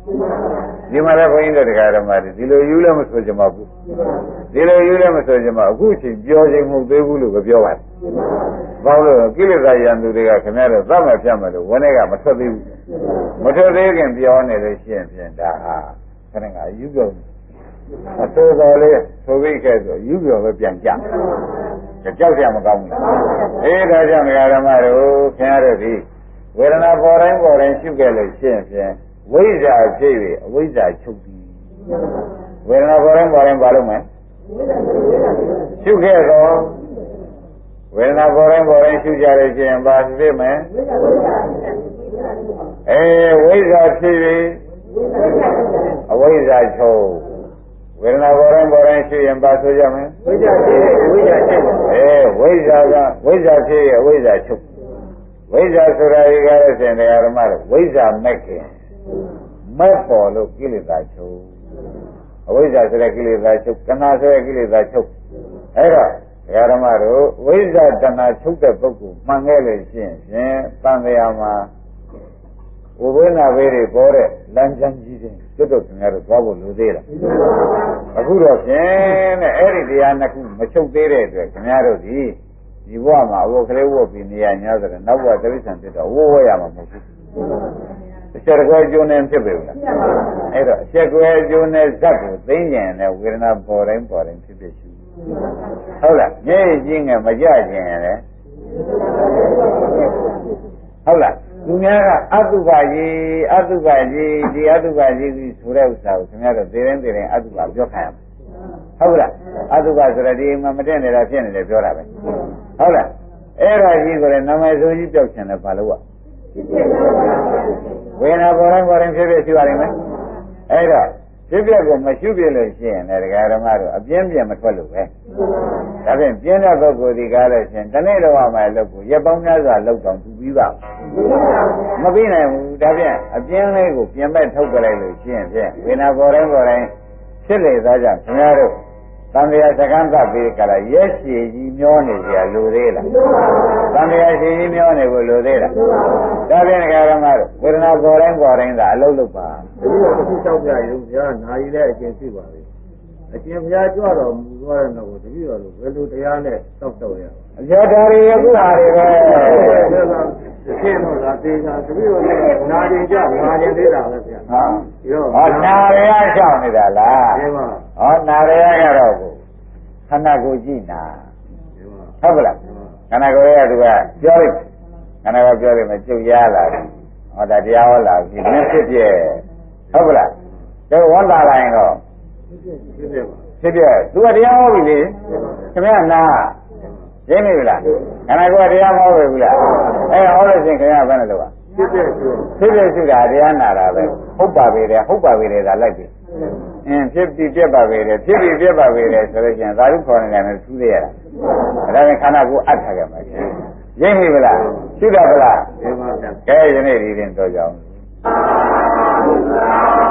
ဒီမှာလည်းဘုန်းကြီးတို့တရားဓမ္မတွေဒီလိုယူလည်းမဆိုကြမှာဘူးဒီလိုယူလည်းမဆိုကြမှာအခုချိန်ပြောချိန်မဟုတ်သေးဘူးလို့ပြောပါတယ်ဘာလို့လဲကိလေသာရန်သူတွေကခင်ဗျားတို့သတ်မှတ်ပြမယ်လို့ဝန်းထဲကမထွက်သေးဘူးမထွက်သေးခင်ပြောနေလို့ရှိရင်ဖြင့်ဒါဟာခဏကယူပြောအဆိုးတော်လေးဆိုပြီးခဲ့ဆိုယူပြောပဲပြန်ကြကြောက်ရမကောင်းဘူးအေးဒါကြောင့်ဓမ္မတို့ခင်ဗျားတို့ဒီဝေဒနာပေါ်တိုင်းရှုခဲ့လို့ရှိရင်ဖြင့်ဝိဇ္ဇာဖြစ်၍အဝိဇ္ဇာချုပ်သည်ဝေဒနာပေါ်တိုင်းဘာလို့မလဲရှုခဲ့တော့ဝေဒနာပေါ်တိုင်းရှုကြလို့ရှိရင်ဘာဖြစ်မလဲဝိဇ္ဇာဖြစ်၍အဝိဇ္ဇာချုပ်ဝေဒနာပေါ်တိုင်းရှုရင်ဘာဆိုကြမလဲဝိဇ္ဇာဖြစ်၍ဝိဇ္ဇာချုပ်ဝိဇ္ဇာကဝိဇ္ဇာဖြစ်၍အဝိဇ္ဇာချုပ်ဝိဇ္ဇာဆိုတာဒီကားလို့ဆိုရင်တရားဓမ္မတို့ဝိဇ္ဇာမဲ့ခင်မဲ့ပေါ်လို့ကိလေသာချုပ်အဝိဇ္ဇာဆိုတဲ့ကိလေသာချုပ်တဏှာဆိုတဲ့ကိလေသာချုပ်အဲ့တော့တရားဓမ္မတို့ဝိဇ္ဇာတဏှာချုပ်တဲ့ပုဂ္ဂိုလ်မှန်ခဲ့လို့ရှိရင်ဖြင့်တန်ត្រာမှာဝိဝေနာဘေးတွေပေါ်တဲ့လမ်းကြမ်းကြီးတွေတွတ်တွတ်ခင်ဗျားတို့သွားဖို့လိုသေးလားအခုတော့ဖြင့်တဲ့အဲ့ဒီတရားနှစ်ခုမချုပ်သေးတဲ့အတွက်ခင်ဗျားတို့ဒီဘဝမှာဝိုကလေးဝတ်ပြီးနေရ냐ဆိုတော့နောက်ဘဝတိရစ္ဆာန်ဖြစ်တော့ဝဝရမှာမဟုတ်ဘူးအချက်ကွဲအကျိုးနဲ့ဖြစ်ပေဘူးလားအဲ့တော့အချက်ကွဲအကျိုးနဲ့ဇက်ကိုသိဉ္ဇဉ်နဲ့ဝေဒနာပေါ်တိုင်းဖြစ်ဖြစ်ရှိဟုတ်လားမျက်ရည်ကြီးငယ်မကြခြင်းရယ်ဟုတ်လားသူများကအတုပကြီးဒီအတုပကြီးဆိုတဲ့ဥစ္စာကိုခင်ဗျားတို့သေရင်အတုပပြောခိုင်းရမယ်ဟုတ်လားအတုပဆိုတဲ့ဒီမှာမတက်နေတာဖြစ်နေတယ်ပြောတာပဲဟုတ်လားအဲ့ဒါကြီးကိုလည်းနာမည်ဆိုကြီးပြောက်ချင်တယ်ဘာလို့ဝေဒနာပေါ်တိုင်းဖြစ်ဖြစ်ရှိပါလိမ့်မယ်အဲ့တော့ဖြစ်ဖြစ်ကိုမရှုပြလို့ရှိရင်လည်းဒကာဓမ္မတို့အပြင်းပြင်းမထွက်လို့ပဲဒါဖြင့်ပြင်းတဲ့ပုဂ္ဂိုလ်ဒီကားလို့ရှိရင်တနေ့တော့မှလုပ်ကိုရက်ပေါင်းများစွာလုပ်တော့သူပြီးပါမပြီးနိုင်ဘူးဒါဖြင့်အပြင်းလေးကိုပြင်မဲ့ထုတ်ပြလိုက်လို့ရှိရင်ဖြင့်ဝေဒနာပေါ်တိုင်းဖြစ်လေသားကြောင့်ခင်ဗျားတို့သံဃာစကံသပေးကြလားရက်ရှည်ကြီးမျောနေကြလိုသေးလားသံဃာရှည်ကြီးမျောနေဖို့လိုသေးလားဒါဖြင့်ဒကာဓမ္မတို့ဝေဒနာပေါ်တိုင်းသာအလုံးလုံးပါဒီလိုတစ်ခုတောက်ပြရုံဗျာနာရီလည်းအကျင့်ရှိပါလေအကျင့်ဘုရားကြွတော်မူသွားတဲ့နောက်ကိုတပည့်တော်တို့ဘယ်လိုတရားနဲ့တောက်တော့ရအကျတော်တွေအခုဟာတွေပဲရှင်းတော့လားသေချာတပည့်တော်လည်းနာကျင်ကြနာကျင်သေးတာပဲဗျာဒီတော့နာရရရှောင်နေတာလားဒီမှာနာရရကတော့ခန္ဓာကိုယ်ကြည့်နာဟုတ်ကလားခန္ဓာကိုယ်ရဲ့သူကပြောလိုက်ခန္ဓာကိုယ်ပြောလိုက်မှကျုပ်ရလာတယ်ဒါတရားဟောလာပြီမင်းဖြစ်ပြဟုတ်ကလားတော့ဝန်လာလိုက်တော့ဖြစ်ပြသူကတရားဟောပြီလေခင်ဗျာနာရင်းမိလားခန္ဓာကိုယ်တရားမဟောပြီလားဟောလို့ရှိရင်ခင်ဗျာဘယ်နဲ့လို့ဖြစ်ပြရှိတာတရားနာတာပဲဟုတ်ပါပြီတဲ့ဒါလိုက်ပြီဖြစ်ပြီးပြက်ပါပဲတဲ့ဖြစ်ပြီးပြက်ပါပဲတဲ့ဆိုလို့ရှိရင်သာဓုခေါ်နေတယ်နဲ့ထူးသေးရတာဒါနဲ့ခန္ဓာကိုယ်အပ်ထားကြမှာရင်းမိဗလားရှိတာဗလားရင်းပါဗျာကဲယနေ့ဒီရင်တော့ကြောင်း